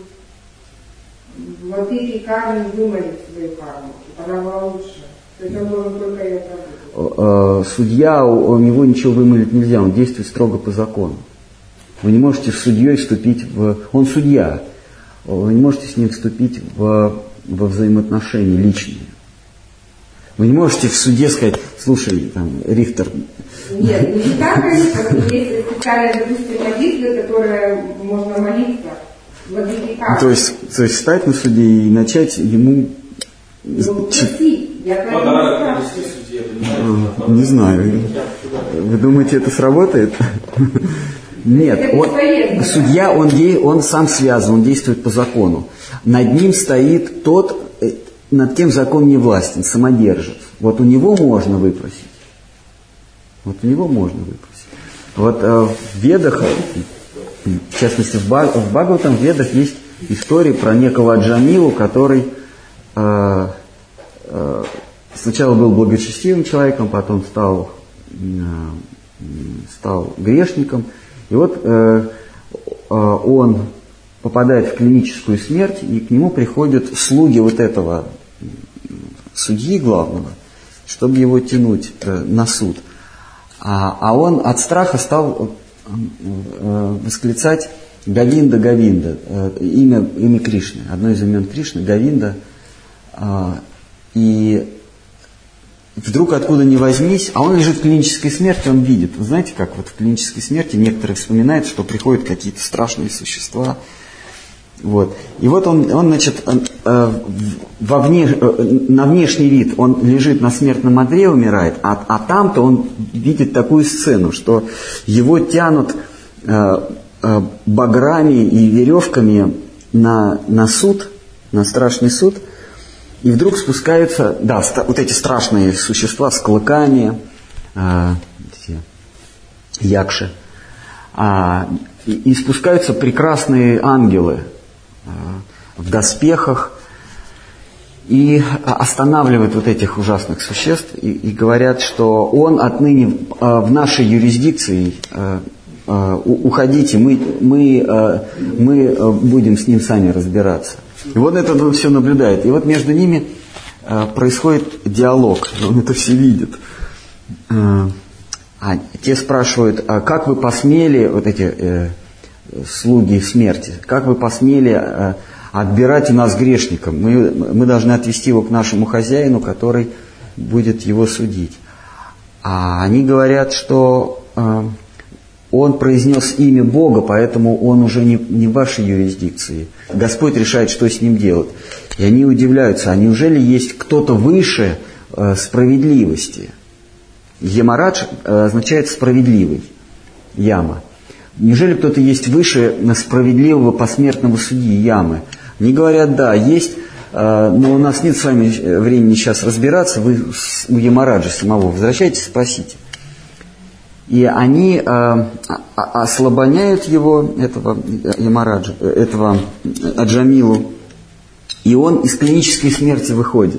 владыки кармы вымолить свою карму, чтобы она была лучше? То есть он должен только ее отработать? Судья, у него ничего вымолить нельзя, он действует строго по закону. Вы не можете с судьей вступить в... Он судья. Вы не можете с ним вступить в, во взаимоотношения личные. Вы не можете в суде сказать, слушай, там, Рихтер... Нет, не так, конечно, есть специальная, допустим, молитва, которая можно молиться. То есть, то есть встать на суде и начать ему... Ну, прости, я поэтому спрашиваю. Не знаю. Вы думаете, это сработает? Нет, он, судья, он, он сам связан, он действует по закону. Над ним стоит тот, над кем закон не властен, самодержец. Вот у него можно выпросить. Вот у него можно выпросить. Вот э, в Ведах, в частности в, Баг, в Бхагаватам, в Ведах есть история про некого Аджамилу, который э, э, сначала был благочестивым человеком, потом стал, э, стал грешником. И вот э, э, он попадает в клиническую смерть, и к нему приходят слуги вот этого судьи главного, чтобы его тянуть э, на суд. А, а он от страха стал э, восклицать Говинда, Говинда, э, имя, имя Кришны, одно из имен Кришны, Говинда. Э, и вдруг откуда ни возьмись, а он лежит в клинической смерти, он видит. Вы знаете, как вот в клинической смерти некоторые вспоминают, что приходят какие-то страшные существа. Вот. И вот он, он значит, во вне, на внешний вид он лежит на смертном одре, умирает, а, а там-то он видит такую сцену, что его тянут баграми и веревками на, на суд, на страшный суд. И вдруг спускаются, да, вот эти страшные существа с клыками, э, якши, а, и, и спускаются прекрасные ангелы э, в доспехах и останавливают вот этих ужасных существ и, и говорят, что он отныне э, в нашей юрисдикции, э, э, уходите, мы, мы, э, мы будем с ним сами разбираться. И вот это он все наблюдает. И вот между ними э, происходит диалог. Он это все видит. Э, а те спрашивают, а как вы посмели, вот эти э, слуги смерти, как вы посмели э, отбирать у нас грешника? Мы, мы должны отвести его к нашему хозяину, который будет его судить. А они говорят, что э, он произнес имя Бога, поэтому он уже не, не в вашей юрисдикции. Господь решает, что с ним делать. И они удивляются, а неужели есть кто-то выше э, справедливости? Ямарадж э, означает справедливый, Яма. Неужели кто-то есть выше справедливого посмертного судьи, Ямы? Они говорят, да, есть, э, но у нас нет с вами времени сейчас разбираться, вы у Ямараджа самого возвращайтесь, спросите. И они э, ослабоняют его, этого Ямараджа, этого Аджамилу, и он из клинической смерти выходит.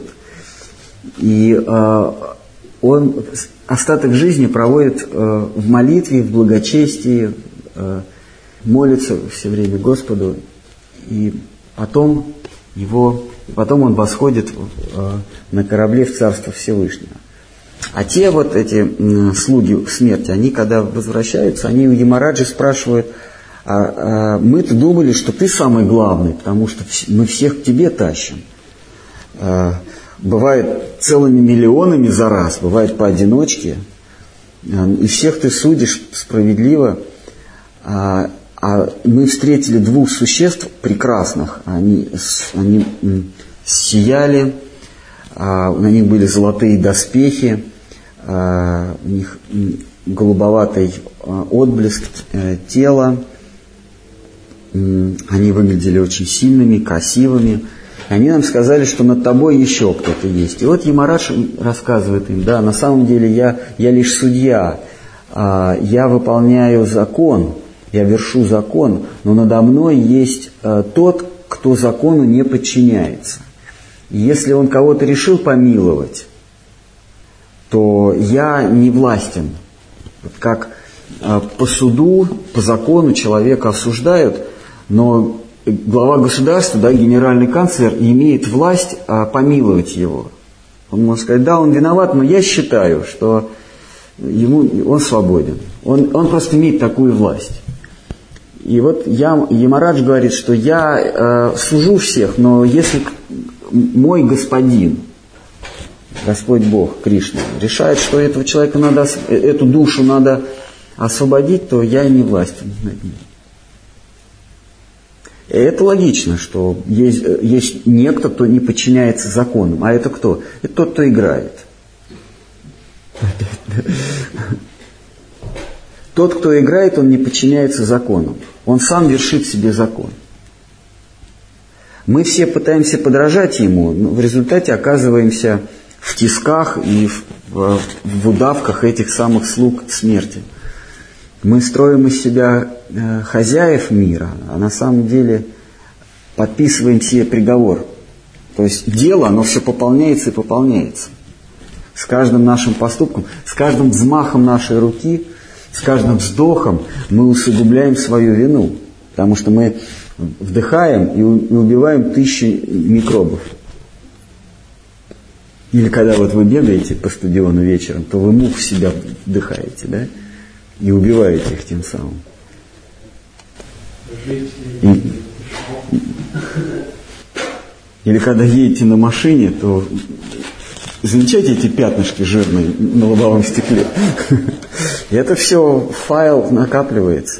И э, он остаток жизни проводит э, в молитве, в благочестии, э, молится все время Господу, и потом, его, потом он восходит э, на корабле в Царство Всевышнего. А те вот эти м, слуги смерти, они когда возвращаются, они у Ямараджи спрашивают: а, а, мы-то думали, что ты самый главный, потому что мы всех к тебе тащим. А, бывает целыми миллионами за раз, бывает поодиночке, а, и всех ты судишь справедливо. А, а мы встретили двух существ прекрасных, они, они м, сияли, а, на них были золотые доспехи, Uh, у них голубоватый uh, отблеск uh, тела, um, они выглядели очень сильными, красивыми. И они нам сказали, что над тобой еще кто-то есть. И вот Ямарадж рассказывает им: да, на самом деле я, я лишь судья, uh, я выполняю закон, я вершу закон, но надо мной есть uh, тот, кто закону не подчиняется. И если он кого-то решил помиловать, то я не властен. Вот как э, по суду, по закону человека осуждают, но глава государства, да, генеральный канцлер, имеет власть э, помиловать его. Он может сказать: да, он виноват, но я считаю, что ему, он свободен. Он, он просто имеет такую власть. И вот я, Ямарадж говорит, что я э, сужу всех, но если мой господин, Господь Бог, Кришна, решает, что этого человека надо, эту душу надо освободить, то я не властен над ним. И это логично, что есть, есть некто, кто не подчиняется законам. А это кто? Это тот, кто играет. Тот, кто играет, он не подчиняется законам. Он сам вершит себе закон. Мы все пытаемся подражать ему, но в результате оказываемся в тисках и в, в, в удавках этих самых слуг смерти. Мы строим из себя э, хозяев мира, а на самом деле подписываем себе приговор. То есть дело, оно все пополняется и пополняется. С каждым нашим поступком, с каждым взмахом нашей руки, с каждым вздохом мы усугубляем свою вину. Потому что мы вдыхаем и убиваем тысячи микробов. Или когда вот вы бегаете по стадиону вечером, то вы мух в себя вдыхаете, да? И убиваете их тем самым. И, или когда едете на машине, то замечаете эти пятнышки жирные на лобовом стекле? И это все, файл накапливается.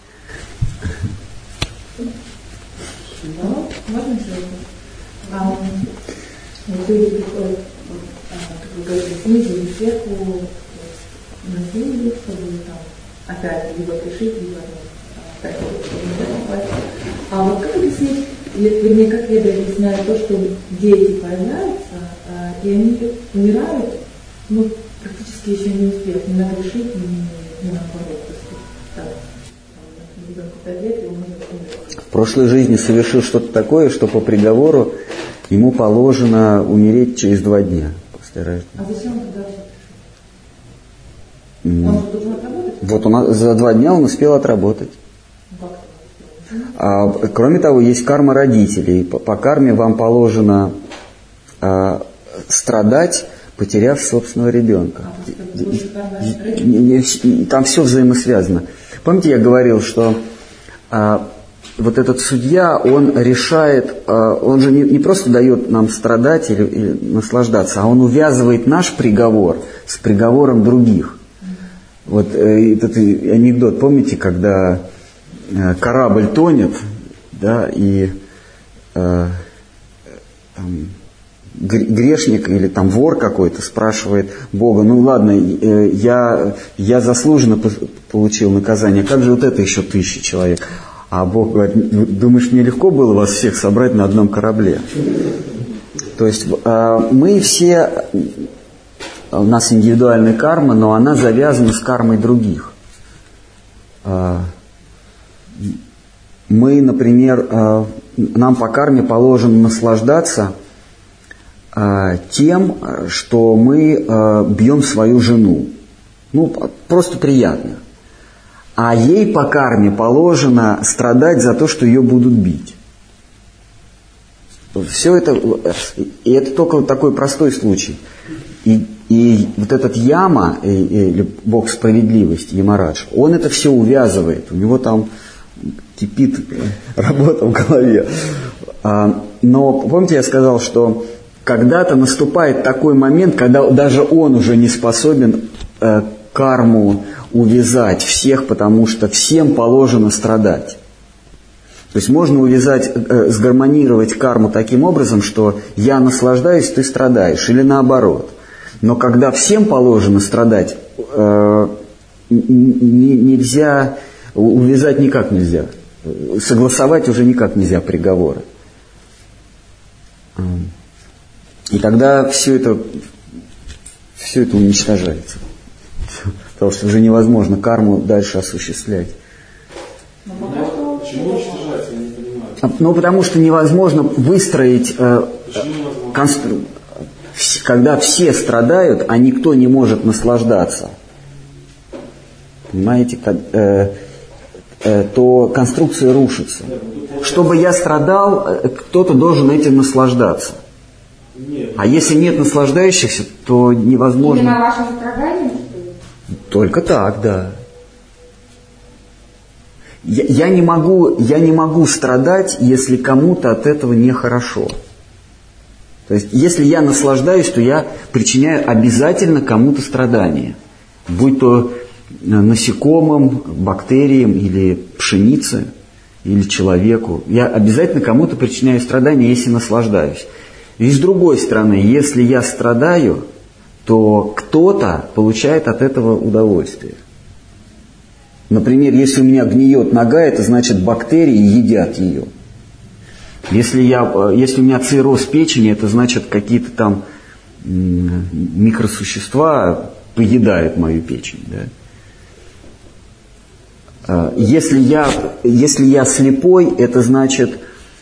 Можно сегодня? Люди приходят, как вы говорите, снизили сверху на землю, чтобы там опять либо пришить, либо опять попасть. А вот как объяснить, вернее, как веды объясняют то, что дети появляются, и они умирают, ну, практически еще не успев ни нагрешить, ни, ни наоборот. Ребенку пять лет, и он умер. В прошлой жизни совершил что-то такое, что по приговору ему положено умереть через два дня после рождения. А зачем он туда все пришел? Он же должен отработать? Вот он, за два дня он успел отработать. А, кроме того, есть карма родителей. По, по карме вам положено а, страдать, потеряв собственного ребенка. А, там все взаимосвязано. Помните, я говорил, что а, вот этот судья, он решает, а, он же не, не просто дает нам страдать или, или наслаждаться, а он увязывает наш приговор с приговором других. Вот э, этот анекдот, помните, когда э, корабль тонет, да, и э, там, грешник или там вор какой-то спрашивает Бога: ну ладно, э, я, я заслуженно получил наказание, как же вот это еще тысяча человек? А Бог говорит: думаешь, мне легко было вас всех собрать на одном корабле? То есть э, мы все у нас индивидуальная карма, но она завязана с кармой других. Мы, например, нам по карме положено наслаждаться тем, что мы бьем свою жену. Ну, просто приятно. А ей по карме положено страдать за то, что ее будут бить. Все это, и это только такой простой случай. И, и вот этот Яма, или Бог справедливости, Ямарадж, он это все увязывает. У него там кипит работа в голове. Но помните, я сказал, что когда-то наступает такой момент, когда даже он уже не способен карму увязать всех, потому что всем положено страдать. То есть можно увязать, э, сгармонировать карму таким образом, что я наслаждаюсь, ты страдаешь, или наоборот. Но когда всем положено страдать, э, не, нельзя, увязать никак нельзя. Согласовать уже никак нельзя приговоры. И тогда все это, все это уничтожается. Потому что уже невозможно карму дальше осуществлять. Почему уничтожается, я не понимаю. Ну, потому что невозможно выстроить, э, констру... когда все страдают, а никто не может наслаждаться. Понимаете, э, э, то конструкция рушится. Чтобы я страдал, кто-то должен этим наслаждаться. А если нет наслаждающихся, то невозможно. Именно вашим страданием? Только так, да. Я, я, не могу, я не могу страдать, если кому-то от этого нехорошо. То есть, если я наслаждаюсь, то я причиняю обязательно кому-то страдания. Будь то насекомым, бактериям или пшенице, или человеку. Я обязательно кому-то причиняю страдания, если наслаждаюсь. И с другой стороны, если я страдаю, то кто-то получает от этого удовольствие. Например, если у меня гниет нога, это значит бактерии едят ее. Если, я, если у меня цирроз печени, это значит какие-то там микросущества поедают мою печень. Да? Если я, если я слепой, это значит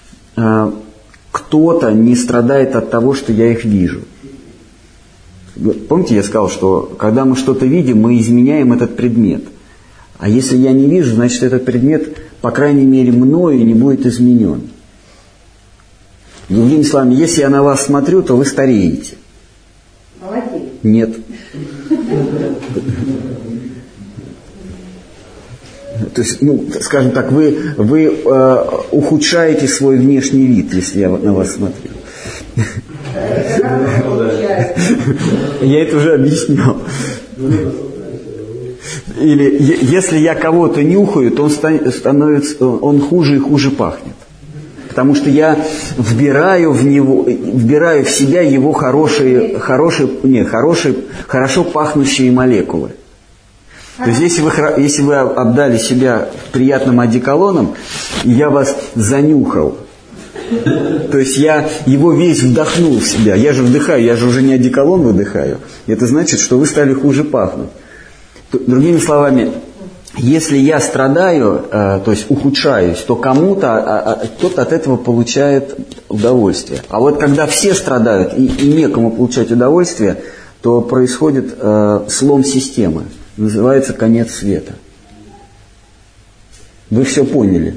кто-то не страдает от того, что я их вижу. Помните, я сказал, что когда мы что-то видим, мы изменяем этот предмет. А если я не вижу, значит, этот предмет, по крайней мере, мною не будет изменен. Другими словами, если я на вас смотрю, то вы стареете. Молодец. Нет. То есть, ну, скажем так, вы, вы э, ухудшаете свой внешний вид, если я на вас смотрю. Я это уже объяснял. Или если я кого-то нюхаю, то он становится, он хуже и хуже пахнет. Потому что я вбираю в него, вбираю в себя его хорошие, хорошие, нет, хорошие, хорошо пахнущие молекулы. То есть если вы, если вы обдали себя приятным одеколоном, и я вас занюхал, то есть я его весь вдохнул в себя. Я же вдыхаю, я же уже не одеколон выдыхаю. Это значит, что вы стали хуже пахнуть. Другими словами, если я страдаю, то есть ухудшаюсь, то кому-то, кто-то от этого получает удовольствие. А вот когда все страдают и, и некому получать удовольствие, то происходит слом системы. Называется конец света. Вы все поняли?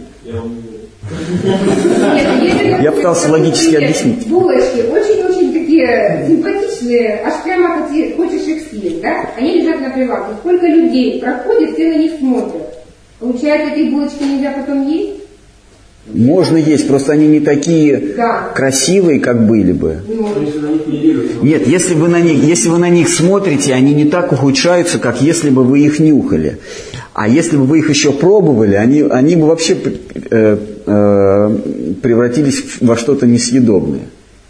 Я пытался логически объяснить. Булочки очень-очень такие симпатичные, аж прямо как хочешь их съесть, да? Они лежат на прилавке. Сколько людей проходит, все на них смотрят. Получается, эти булочки нельзя потом есть? Можно есть, просто они не такие да. красивые, как были бы. Ну. Нет, если вы, на них, если вы на них смотрите, они не так ухудшаются, как если бы вы их нюхали. А если бы вы их еще пробовали, они, они бы вообще э, э, превратились во что-то несъедобное.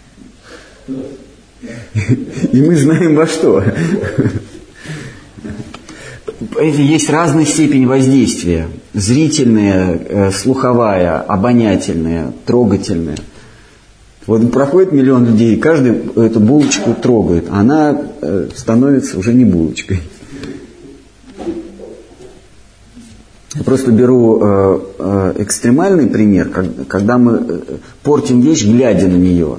И мы знаем во что. Есть разная степень воздействия. Зрительная, слуховая, обонятельная, трогательная. Вот проходит миллион людей, и каждый эту булочку трогает, она э, становится уже не булочкой. Я просто беру э, э, экстремальный пример, как, когда мы э, портим вещь, глядя на нее.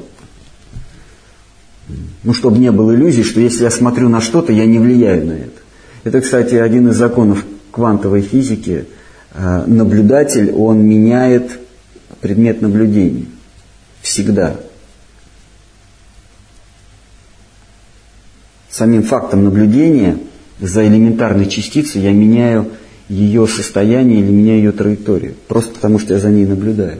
Ну, чтобы не было иллюзий, что если я смотрю на что-то, я не влияю на это. Это, кстати, один из законов квантовой физики. Э, наблюдатель, он меняет предмет наблюдения. Всегда. Самим фактом наблюдения за элементарной частицей я меняю ее состояние или меняю ее траекторию. Просто потому, что я за ней наблюдаю.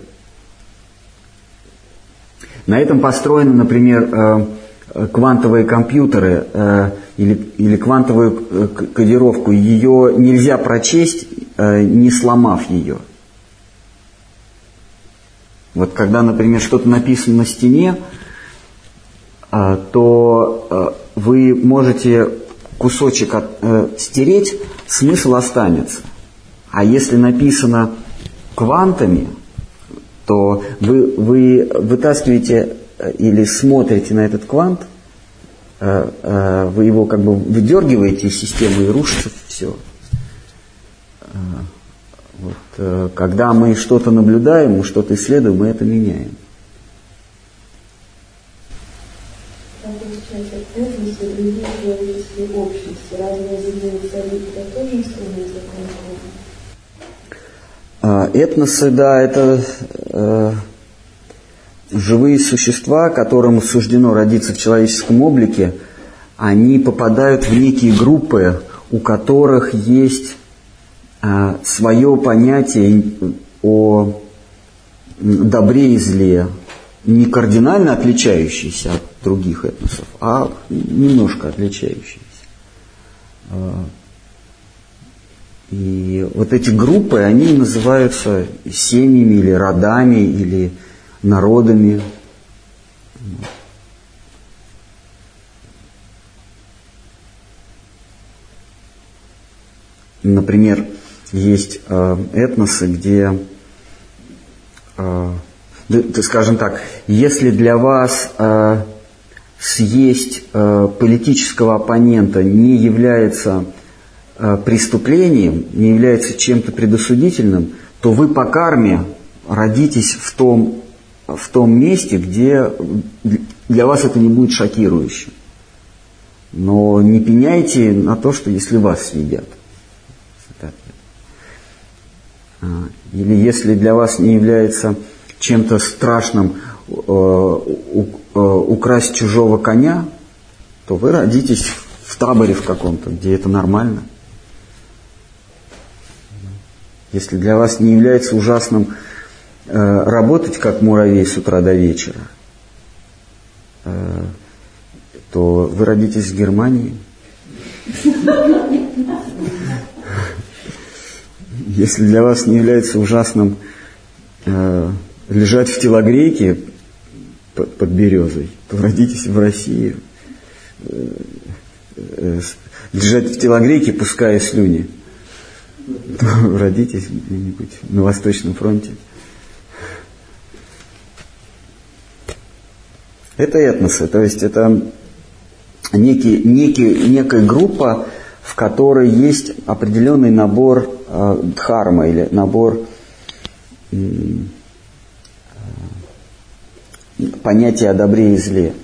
На этом построены, например, квантовые компьютеры или, или квантовую кодировку. Ее нельзя прочесть, не сломав ее. Вот когда, например, что-то написано на стене, то вы можете кусочек от, э, стереть, смысл останется. А если написано квантами, то вы, вы вытаскиваете или смотрите на этот квант, э, э, вы его как бы выдергиваете из системы и рушится все. Э, вот, э, когда мы что-то наблюдаем, мы что-то исследуем, мы это меняем. Этносы, другие человеческие общности, разные языки, это тоже инструмент закона? Этносы, да, это э, живые существа, которым суждено родиться в человеческом облике, они попадают в некие группы, у которых есть э, свое понятие о добре и зле, не кардинально отличающиеся от других этносов, а немножко отличающиеся. И вот эти группы, они называются семьями или родами, или народами. Например, есть этносы, где, скажем так, если для вас съесть э, политического оппонента не является э, преступлением, не является чем-то предосудительным, то вы по карме родитесь в том, в том месте, где для вас это не будет шокирующим. Но не пеняйте на то, что если вас съедят. Или если для вас не является чем-то страшным э, украсть чужого коня, то вы родитесь в таборе в каком-то, где это нормально. Если для вас не является ужасным э, работать как муравей с утра до вечера, э, то вы родитесь в Германии. Если для вас не является ужасным э, лежать в телогрейке под, под березой, то родитесь в России. Э, э, лежать в телогрейке, пуская слюни, то родитесь где-нибудь на Восточном фронте. Это этносы, то есть это некий, некий, некая группа, в которой есть определенный набор э, дхарма или набор э, понятия о добре и зле.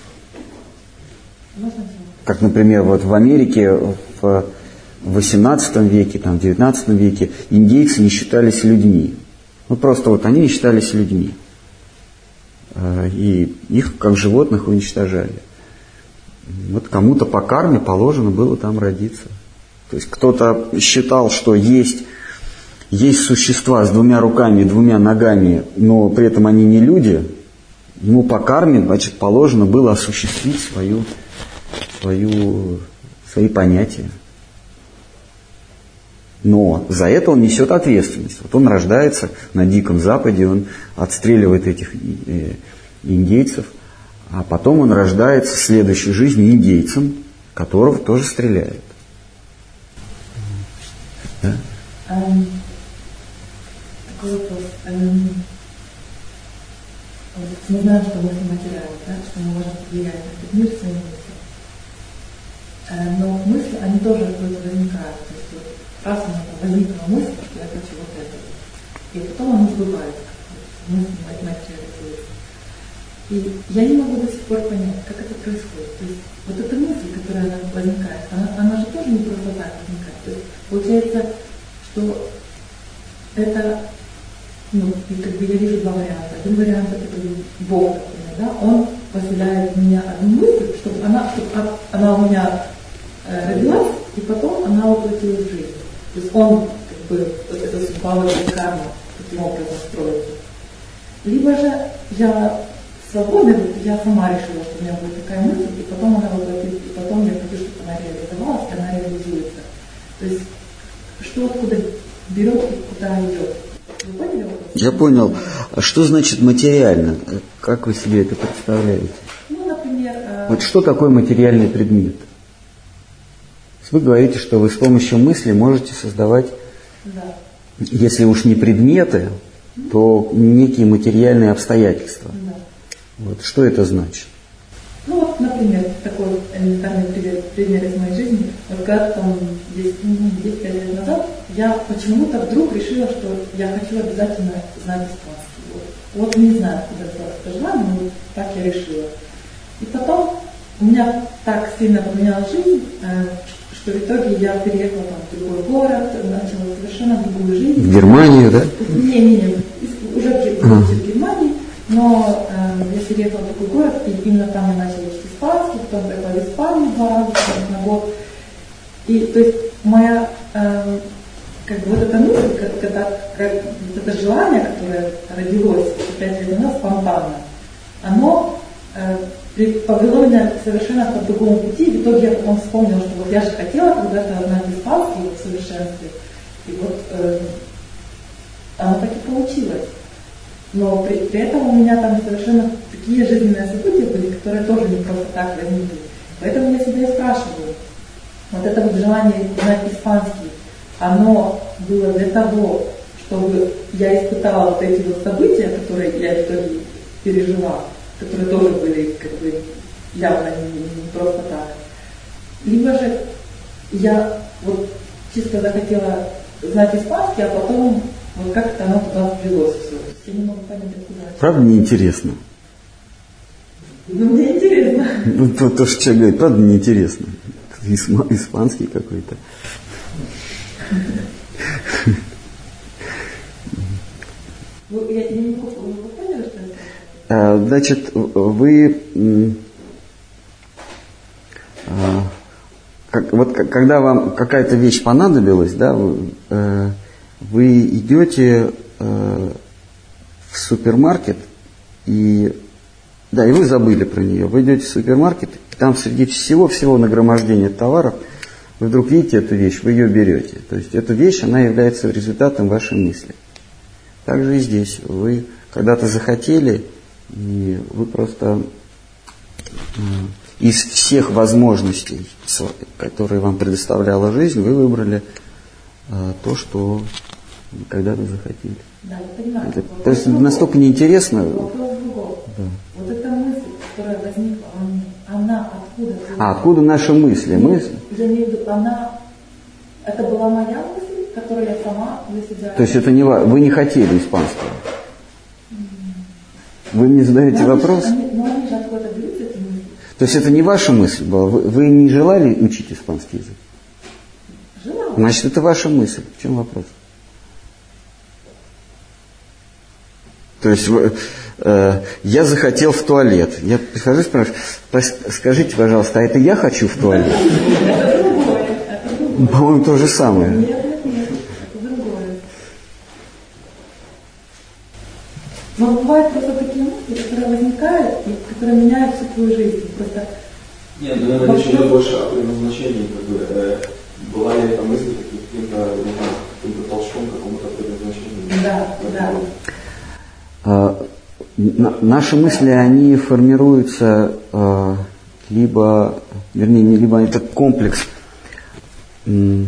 Как, например, вот в Америке в восемнадцатом веке, там, в девятнадцатом веке индейцы не считались людьми. Ну, просто вот они не считались людьми. Э, и их, как животных, уничтожали. Вот кому-то по карме положено было там родиться. То есть кто-то считал, что есть, есть существа с двумя руками и двумя ногами, но при этом они не люди. Ему по карме, значит, положено было осуществить свою, свою, свои понятия. Но за это он несет ответственность. Вот он рождается на Диком Западе, он отстреливает этих индейцев, а потом он рождается в следующей жизни индейцем, которого тоже стреляют. Да? Um, такой вопрос. Um, Мы знаем, что мысли материальны, да, что мы можем влиять на этот мир своими мыслями. Но мысли, они тоже откуда-то возникают. То есть вот раз у меня возникла мысль, что я хочу вот это. И потом оно сбывается, мысль материализуется. И я не могу до сих пор понять, как это происходит. То есть вот эта мысль, которая возникает, она, она же тоже не просто так возникает. То есть получается, что это, ну, и как бы я вижу два варианта. Один вариант — это Бог, например, да, Он поселяет в меня одну мысль, чтобы она, чтобы она у меня э, родилась, и потом она воплотилась в жизнь. То есть Он, как бы, вот эта судьба, вот эта карма таким образом строится. Либо же я свободна, я сама решила, что у меня будет такая мысль, и потом она воплотится, и потом я хочу, чтобы она реализовалась, и она реализуется. То есть что откуда берет и куда идет. Вы поняли вопрос? Я понял. А что значит материально? Как вы себе это представляете? Ну, например... Э... Вот что такое материальный предмет? Вы говорите, что вы с помощью мысли можете создавать, да. Если уж не предметы, то некие материальные обстоятельства. Да. Вот. Что это значит? Ну вот, например, такой элементарный пример, пример из моей жизни. Вот когда там десять-пять лет назад я почему-то вдруг решила, что я хочу обязательно знать испанский. Вот, вот не знаю, откуда это желание, но вот так я решила. И потом у меня так сильно поменялась жизнь, что в итоге я переехала там, в другой город, начала совершенно другую жизнь. В Германию, да? Не-не-не, уже в, в Германии. Но э, я переехала в такой город, и именно там я начала учить испанский, потом поехала в Испанию два раза на год. И то есть моя, э, как бы вот эта мысль, когда, как, вот это желание, которое родилось пять лет назад спонтанно, оно э, повело меня совершенно по другому пути. И в итоге я потом вспомнила, что вот я же хотела когда-то знать испанский в совершенстве. И вот э, оно так и получилось. Но при, при этом у меня там совершенно такие жизненные события были, которые тоже не просто так возникли. Поэтому я себя и спрашиваю. Вот это вот желание знать испанский, оно было для того, чтобы я испытала вот эти вот события, которые я в итоге пережила, которые тоже были как бы явно не, не просто так. Либо же я вот чисто захотела знать испанский, а потом вот как-то оно туда ввелось все. Я не могу понять, откуда. Правда неинтересно? Ну, мне интересно. Ну, то, то что человек говорит, правда неинтересно. Испанский какой-то. Вы, я, я не могу, вы поняли, что это? Значит, вы... Как, вот когда вам какая-то вещь понадобилась, да, вы, вы идете в супермаркет, и, да, и вы забыли про нее. Вы идете в супермаркет, и там среди всего-всего нагромождения товаров вы вдруг видите эту вещь, вы ее берете. То есть эта вещь, она является результатом вашей мысли. Так же и здесь. Вы когда-то захотели, и вы просто из всех возможностей, которые вам предоставляла жизнь, вы выбрали то, что когда-то захотели. Да, я понимаю. Это, то есть настолько неинтересно. Вопрос другого. Да. Вот эта мысль, которая возникла во мне, она откуда? А откуда наши мысли? мысли? Я имею в виду, она, это была моя мысль, которую я сама для себя... То есть это не вы не хотели испанского? Вы мне задаете но вопрос? Они, но они же откуда-то берутся, эти мысли. То есть это не ваша мысль была? Вы, вы не желали учить испанский язык? Желала. Значит, это ваша мысль. В чем вопрос? То есть э, я захотел в туалет. Я прихожу и спрашиваю, скажите, пожалуйста, а это я хочу в туалет? Это другое. По-моему, то же самое. Нет, нет, нет, это другое. Но бывают просто такие мысли, которые возникают и которые меняют всю твою жизнь. Просто... Нет, ну, наверное, речь идет больше о предназначении. Как бы, э, была ли эта мысль каким-то, каким-то толчком к какому-то предназначению? Да, да. Наши мысли, они формируются э, либо, вернее, не либо это комплекс э,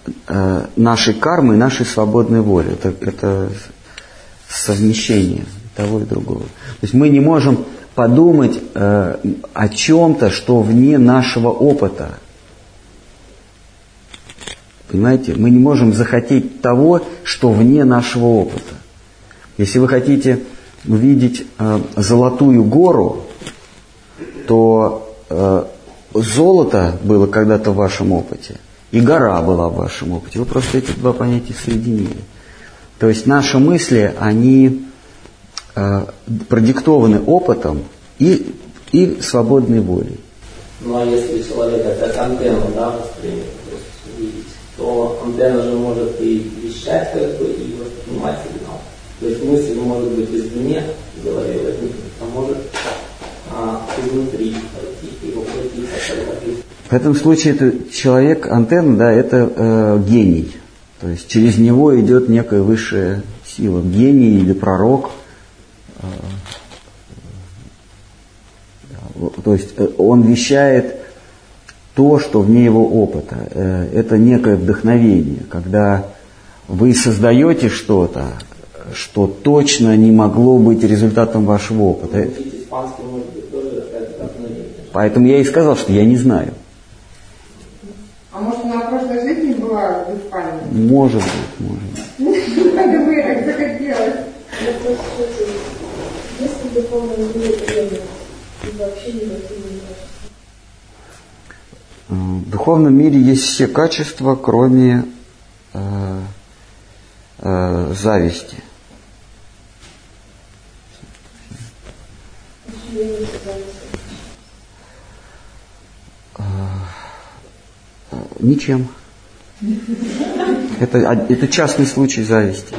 нашей кармы и нашей свободной воли. Это, это совмещение. того и другого. То есть мы не можем подумать э, о чем-то, что вне нашего опыта. Понимаете? Мы не можем захотеть того, что вне нашего опыта. Если вы хотите увидеть э, золотую гору, то э, золото было когда-то в вашем опыте, и гора была в вашем опыте. Вы просто эти два понятия соединили. То есть наши мысли, они э, продиктованы опытом и, и свободной волей. Ну а если человек это антенну, да, воспримет, то есть видеть, то антенна же может и вещать, как бы, и воспринимать сигнал. То есть мысль может быть извне в голове возникнуть, а может а, изнутри пойти и воплотиться. В этом случае это человек, антенна, да, это э, гений. То есть через него идет некая высшая сила. Гений или пророк. Э, э, то есть он вещает то, что вне его опыта. Э, это некое вдохновение, когда вы создаете что-то, что точно не могло быть результатом вашего опыта. Поэтому я и сказал, что я не знаю. А может, она в прошлой жизни была в Испании? Может быть, может быть. Когда бы я так захотелось. Если в духовном мире время, вообще никаких не качеств. В духовном мире есть все качества, кроме э, э, зависти. Ничем. Это, это частный случай зависти.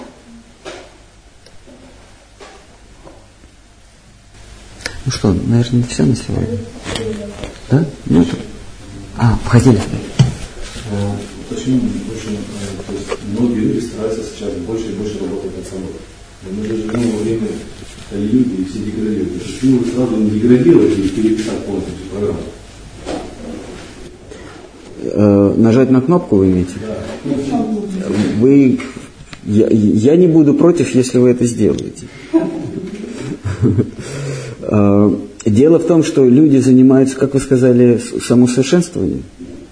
Ну что, наверное, все на сегодня. Да? Ну, это... А, входили. Почему очень, то есть многие люди стараются сейчас больше и больше работать над собой. Мы же живем во время Кали-юги и все деградируют. Почему вы сразу не деградируете и переписать полностью эту программу? Э, нажать на кнопку вы имеете? Да. Вы, я, я не буду против, если вы это сделаете. Дело в том, что люди занимаются, как вы сказали, самосовершенствованием.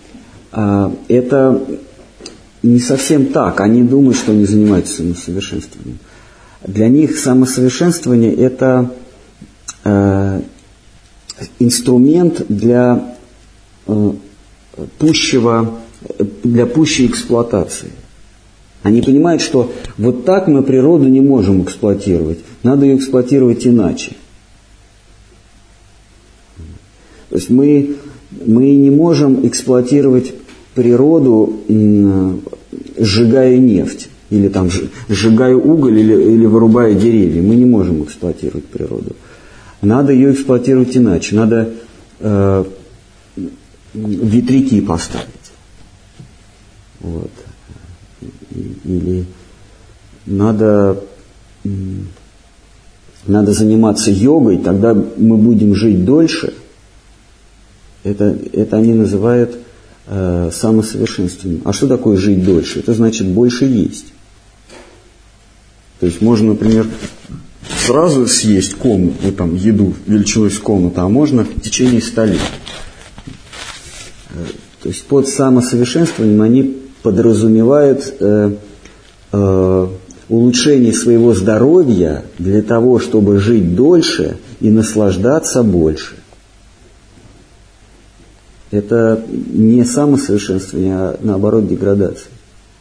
Это не совсем так. Они думают, что они занимаются самосовершенствованием. Для них самосовершенствование – это э, инструмент для, э, пущего, для пущей эксплуатации. Они понимают, что вот так мы природу не можем эксплуатировать, надо ее эксплуатировать иначе. То есть мы, мы не можем эксплуатировать природу, сжигая нефть, или там сжигая уголь, или, или вырубая деревья. Мы не можем эксплуатировать природу. Надо ее эксплуатировать иначе. Надо э, ветряки поставить. Вот. Или надо, надо заниматься йогой, тогда мы будем жить дольше. Это, это они называют э, самосовершенствованием. А что такое жить дольше? Это значит больше есть. То есть можно, например, сразу съесть комнату, ну, там, еду величиной с комнату, а можно в течение ста лет. То есть под самосовершенствованием они подразумевают э, э, улучшение своего здоровья для того, чтобы жить дольше и наслаждаться больше. Это не самосовершенствование, а наоборот деградация.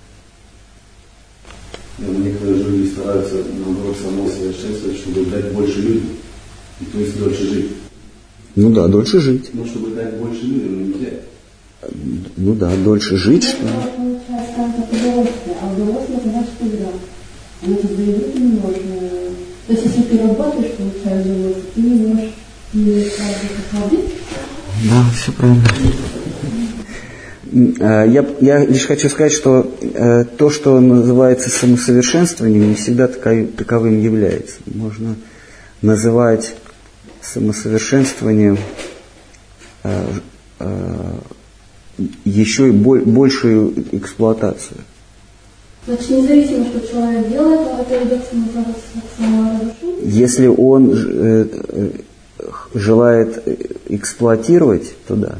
Некоторые люди стараются наоборот самосовершенствовать, чтобы дать больше людям, то есть дольше жить. Ну да, дольше жить. Ну, чтобы дать больше людям, но нельзя. Ну да, дольше жить. Что... Получается, как удовольствие, а удовольствие это значит игра. Оно создает немножко. То есть, если ты работаешь, получаешь удовольствие, ты не можешь не ослабить. Да, все правильно. Я, я лишь хочу сказать, что э, то, что называется самосовершенствованием, не всегда такой, таковым является. Можно называть самосовершенствованием э, э, еще и боль, большую эксплуатацию. Значит, независимо, что человек делает, это идет к саморазрушению? если он э, э, желает эксплуатировать, то да.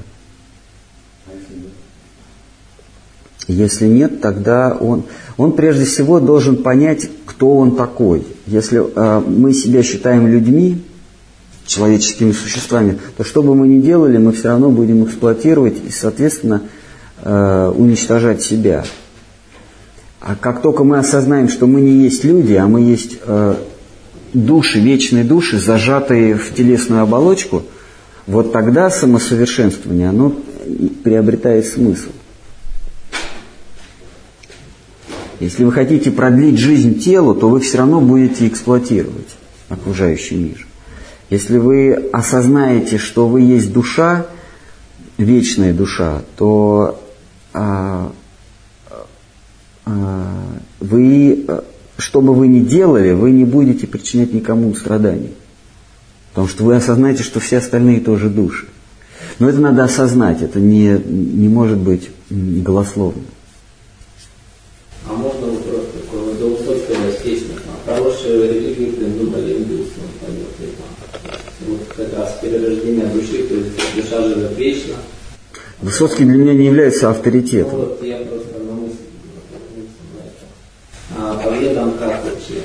Если нет, тогда он, он прежде всего должен понять, кто он такой. Если э, мы себя считаем людьми, человеческими существами, то что бы мы ни делали, мы все равно будем эксплуатировать и, соответственно, э, уничтожать себя. А как только мы осознаем, что мы не есть люди, а мы есть э, души, вечные души, зажатые в телесную оболочку, вот тогда самосовершенствование, оно приобретает смысл. Если вы хотите продлить жизнь телу, то вы все равно будете эксплуатировать окружающий мир. Если вы осознаете, что вы есть душа, вечная душа, то а, а, вы, что бы вы ни делали, вы не будете причинять никому страданий. Потому что вы осознаете, что все остальные тоже души. Но это надо осознать, это не, не может быть голословно. А можно вопрос такой? Вот до Высоцкого есть песня. Хорошие религии придумали индусам. Вот как раз перерождение души, то есть душа живет вечно. Высоцкий для меня не является авторитетом. Ну, вот я просто на мысль на это. А по ведам как вообще?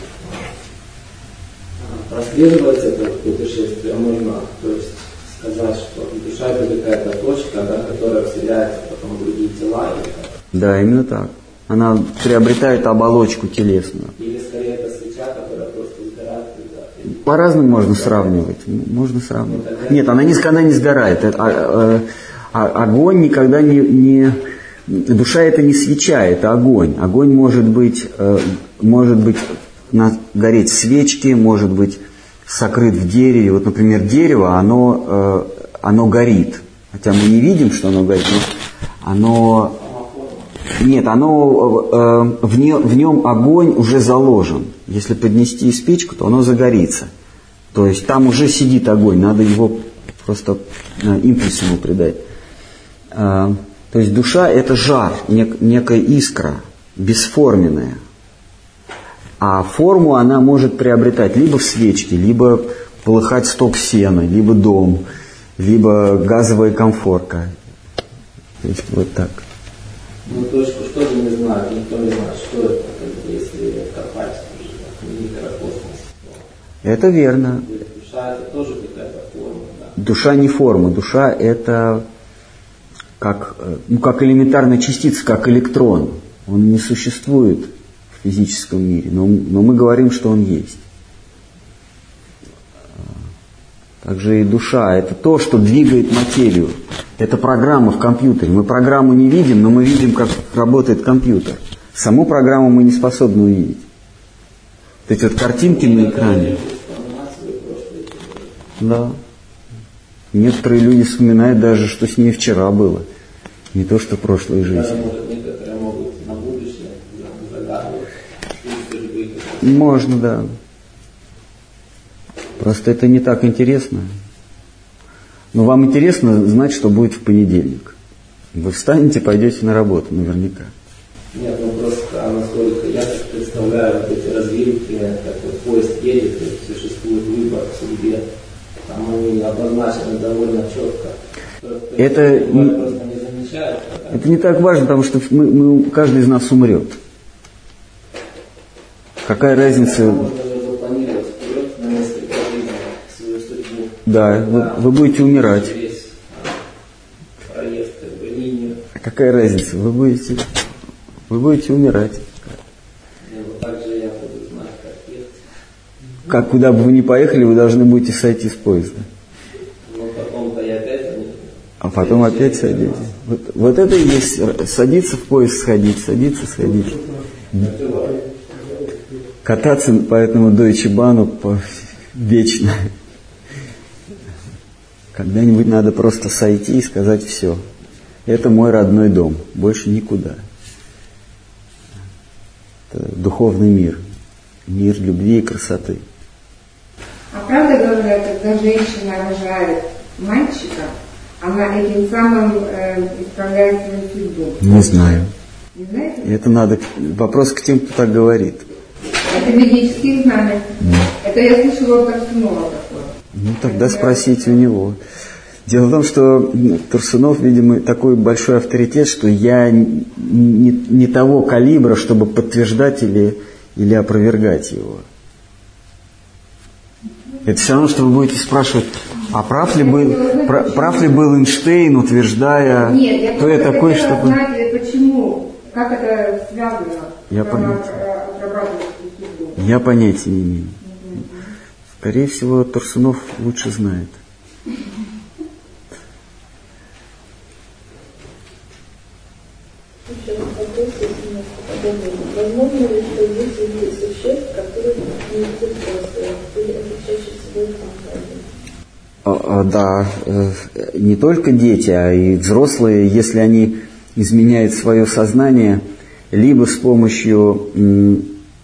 Прослеживать это путешествие можно, то есть сказать, что душа это какая-то точка, да, которая вселяется потом в другие тела. Да, именно так. Она приобретает оболочку телесную. Или скорее это свеча, которая просто сгорает. По-разному можно сравнивать. Можно сравнивать. Нет, она никогда не сгорает. А, а, огонь никогда не, не... Душа это не свеча, это огонь. Огонь может быть, может быть на, гореть в свечке, может быть сокрыт в дереве. Вот, например, дерево, оно, оно горит. Хотя мы не видим, что оно горит, но оно... Нет, оно, э, в, не, в нем огонь уже заложен. Если поднести спичку, то оно загорится. То есть там уже сидит огонь, надо его просто э, импульс ему придать. Э, то есть душа это жар, нек, некая искра, бесформенная. А форму она может приобретать либо в свечке, либо полыхать сток сена, либо дом, либо газовая конфорка. То есть вот так. Ну, точку что же не знает, никто не знает, что это, если копать в микрокосмосе. Это верно. Душа это тоже какая-то форма, да? Душа не форма, душа это как, ну, как элементарная частица, как электрон. Он не существует в физическом мире, но, но мы говорим, что он есть. Также и душа – это то, что двигает материю. Это программа в компьютере. Мы программу не видим, но мы видим, как работает компьютер. Саму программу мы не способны увидеть. Вот эти вот картинки на экране. Да. Некоторые люди вспоминают даже, что с ней вчера было. Не то, что в прошлой жизни. Некоторые могут на будущее загадывать. Можно, да. Просто это не так интересно. Но вам интересно знать, что будет в понедельник. Вы встанете, пойдете на работу, наверняка. Нет, ну просто, насколько я представляю вот эти развилки, как вот поезд едет, и существует выбор в судьбе. Там они обозначены довольно четко. Это не, просто не замечают. Это не так важно, потому что мы, мы, каждый из нас умрет. Какая разница... Да, вы, вы будете умирать. А какая разница? Вы будете, вы будете умирать. Как куда бы вы ни поехали, вы должны будете сойти с поезда. А потом опять садитесь. Вот, вот это и есть садиться в поезд, сходить, садиться, сходить. Кататься по этому Deutsche Bahn по... вечно. Когда-нибудь надо просто сойти и сказать: все, это мой родной дом, больше никуда. Это духовный мир, мир любви и красоты. А правда говорят, когда женщина рожает мальчика, она этим самым э, исправляет свою судьбу? Не знаю. Не знаете? Это надо, вопрос к тем, кто так говорит. Это ведические знания. Mm. Это я слышала от Турсунова такое. Ну, тогда спросите у него. Дело в том, что Турсунов, видимо, такой большой авторитет, что я не, не того калибра, чтобы подтверждать или, или опровергать его. Это все равно, что вы будете спрашивать, а прав ли был, прав, прав ли был Эйнштейн, утверждая, Нет, я кто я такой, чтобы... Знать, почему, как это связано, я, пон... я понятия не имею. Скорее всего, Турсунов лучше знает. Возможно ли, что есть среди существ, которые не видят взрослые, или это чаще всего фантазия? Да, не только дети, а и взрослые, если они изменяют свое сознание, либо с помощью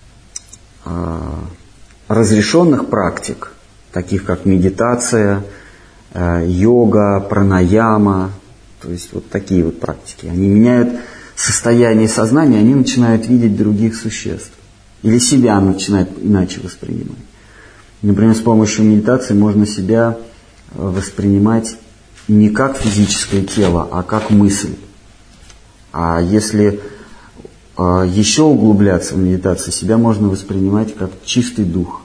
разрешенных практик, таких как медитация, йога, пранаяма, то есть вот такие вот практики, они меняют состояние сознания, они начинают видеть других существ. Или себя начинают иначе воспринимать. Например, с помощью медитации можно себя воспринимать не как физическое тело, а как мысль. А если э, еще углубляться в медитацию, себя можно воспринимать как чистый дух.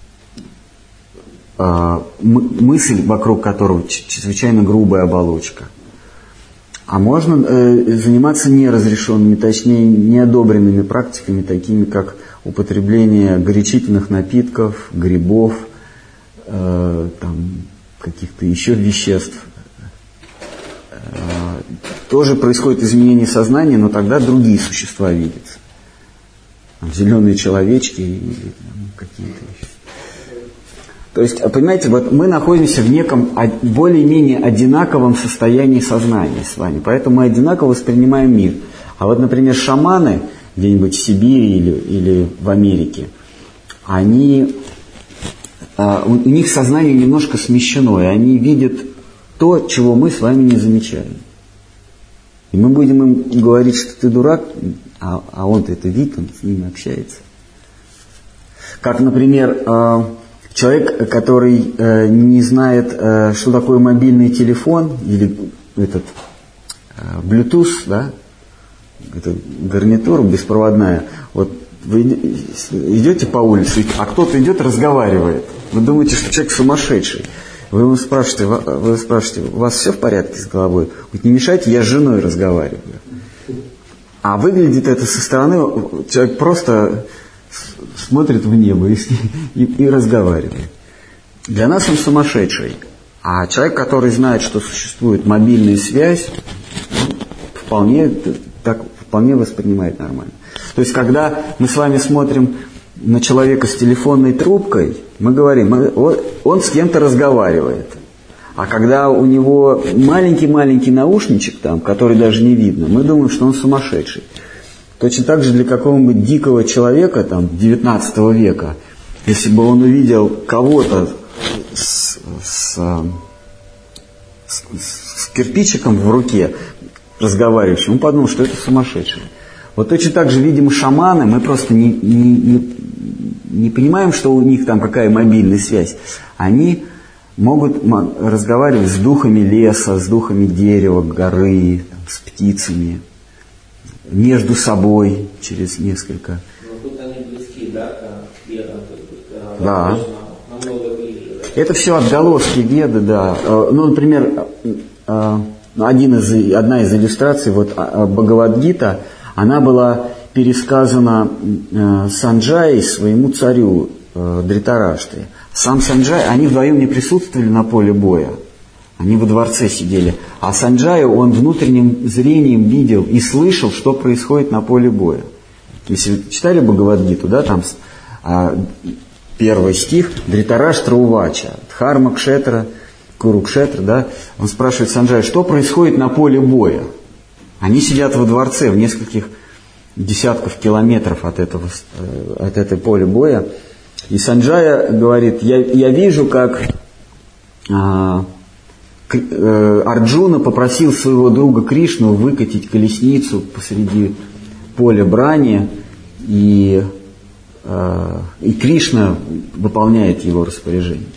Э, мысль, вокруг которого чрезвычайно грубая оболочка. А можно э, заниматься неразрешенными, точнее неодобренными практиками, такими как употребление горячительных напитков, грибов, э, там, каких-то еще веществ. Э, тоже происходит изменение сознания, но тогда другие существа видятся. Там, зеленые человечки или там, какие-то еще. То есть, понимаете, вот мы находимся в неком более-менее одинаковом состоянии сознания с вами, поэтому мы одинаково воспринимаем мир. А вот, например, шаманы где-нибудь в Сибири или, или в Америке, они, у них сознание немножко смещено, и они видят то, чего мы с вами не замечаем. И мы будем им говорить, что ты дурак, а, а он-то это видит, он с ними общается. Как, например, человек, который э, не знает, э, что такое мобильный телефон или этот э, Bluetooth, да, это гарнитура беспроводная. Вот вы идете по улице, а кто-то идет, разговаривает. Вы думаете, что человек сумасшедший. Вы ему спрашиваете, вы спрашиваете, у вас все в порядке с головой? Говорит, не мешайте, я с женой разговариваю. А выглядит это со стороны, человек просто смотрит в небо и, и, и разговаривает. Для нас он сумасшедший. А человек, который знает, что существует мобильная связь, вполне, так, вполне воспринимает нормально. То есть, когда мы с вами смотрим на человека с телефонной трубкой, мы говорим, он, он с кем-то разговаривает. А когда у него маленький-маленький наушничек там, который даже не видно, мы думаем, что он сумасшедший. Точно так же для какого-нибудь дикого человека там, девятнадцатого века, если бы он увидел кого-то с, с, с, с кирпичиком в руке, разговаривающим, он подумал, что это сумасшедший. Вот точно так же, видимо, шаманы, мы просто не, не, не, не понимаем, что у них там какая мобильная связь. Они могут разговаривать с духами леса, с духами дерева, горы, там, с птицами. Между собой через несколько. Но тут они близки, да, к ведам, да. Намного ближе. Да? Это все отголоски веды, да. Ну, например, один из, одна из иллюстраций, вот Бхагавад-гита, она была пересказана Санджаей своему царю Дритараште. Сам Санджай, они вдвоем не присутствовали на поле боя. Они во дворце сидели. А Санджаю он внутренним зрением видел и слышал, что происходит на поле боя. Если вы читали Бхагавад-гиту, да, там а, первый стих Дритараштра Увача, Дхарма Кшетра, Курукшетра, да, он спрашивает Санджая, что происходит на поле боя. Они сидят во дворце в нескольких десятков километров от этого, от этого поля боя. И Санджая говорит, я, я вижу, как а, Арджуна попросил своего друга Кришну выкатить колесницу посреди поля брани, и и Кришна выполняет его распоряжение.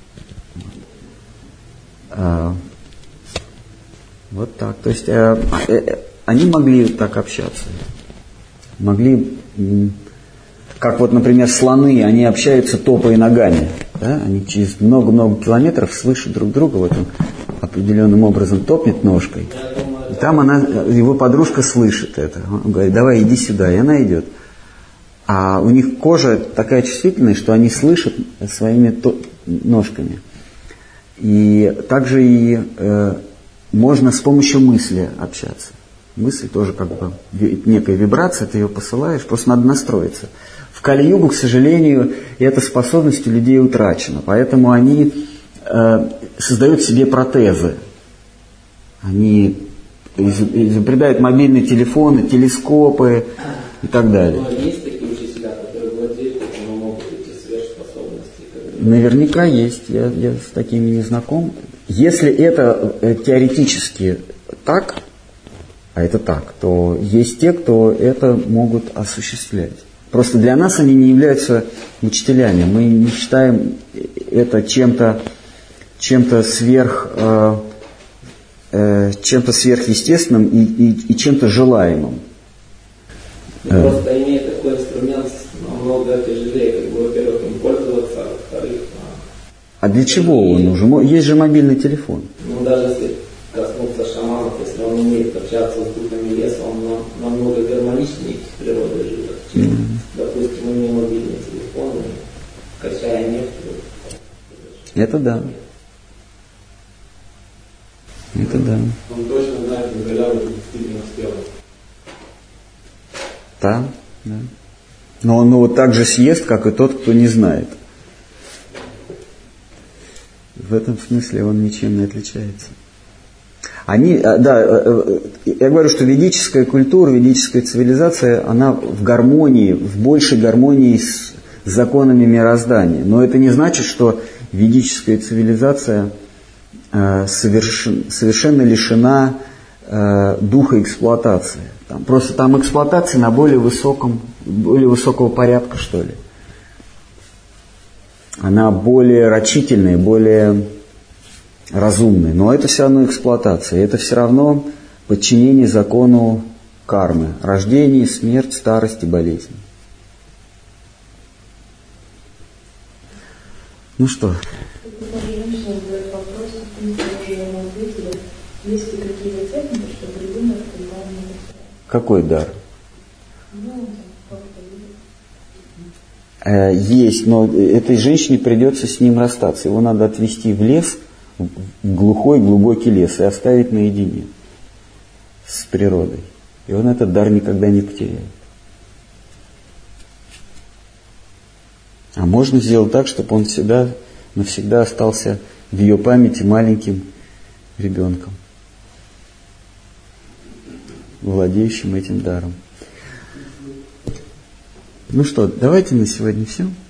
Вот так. То есть они могли так общаться. Могли, как вот, например, слоны, они общаются топая ногами. Да? Они через много-много километров слышат друг друга, вот он определенным образом топнет ножкой. И там она, его подружка слышит это. Он говорит, давай иди сюда, и она идет. А у них кожа такая чувствительная, что они слышат своими ножками. И также и э, можно с помощью мысли общаться. Мысль тоже как бы некая вибрация, ты ее посылаешь, просто надо настроиться. В Кали-югу, к сожалению, эта способность у людей утрачена, поэтому они э, создают себе протезы. Они изобретают мобильные телефоны, телескопы и так далее. Наверняка есть, я, я с такими не знаком. Если это э, теоретически так, а это так, то есть те, кто это могут осуществлять. Просто для нас они не являются учителями. Мы не считаем это чем-то, чем-то сверх, э, э, чем-то сверхъестественным и, и, и чем-то желаемым. Просто имея такой инструмент намного тяжелее, как бы, во-первых, им пользоваться, а во-вторых... А для чего он нужен? Есть же мобильный телефон. Ну, даже если коснуться шаманов, если он умеет общаться с духами леса, он намного гармоничнее с природой живет, чем, mm-hmm. допустим, имея мобильный телефон, качая нефть. Это да. Это да. Он точно знает, на халяву действительно спел. Да, да. Но он его так же съест, как и тот, кто не знает. В этом смысле он ничем не отличается. Они, да, я говорю, что ведическая культура, ведическая цивилизация, она в гармонии, в большей гармонии с законами мироздания. Но это не значит, что ведическая цивилизация совершенно, совершенно лишена духа эксплуатации. Там, просто там эксплуатация на более высоком, более высокого порядка, что ли. Она более рачительная, более разумная. Но это все равно эксплуатация. Это все равно подчинение закону кармы. Рождение, смерть, старость и болезнь. Ну что? Есть ли какие-то техники, чтобы придумать желание? Какой дар? Есть, но этой женщине придется с ним расстаться. Его надо отвезти в лес, в глухой, глубокий лес, и оставить наедине с природой. И он этот дар никогда не потеряет. А можно сделать так, чтобы он всегда, навсегда остался в ее памяти маленьким ребенком, владеющим этим даром. Ну что, давайте на сегодня все.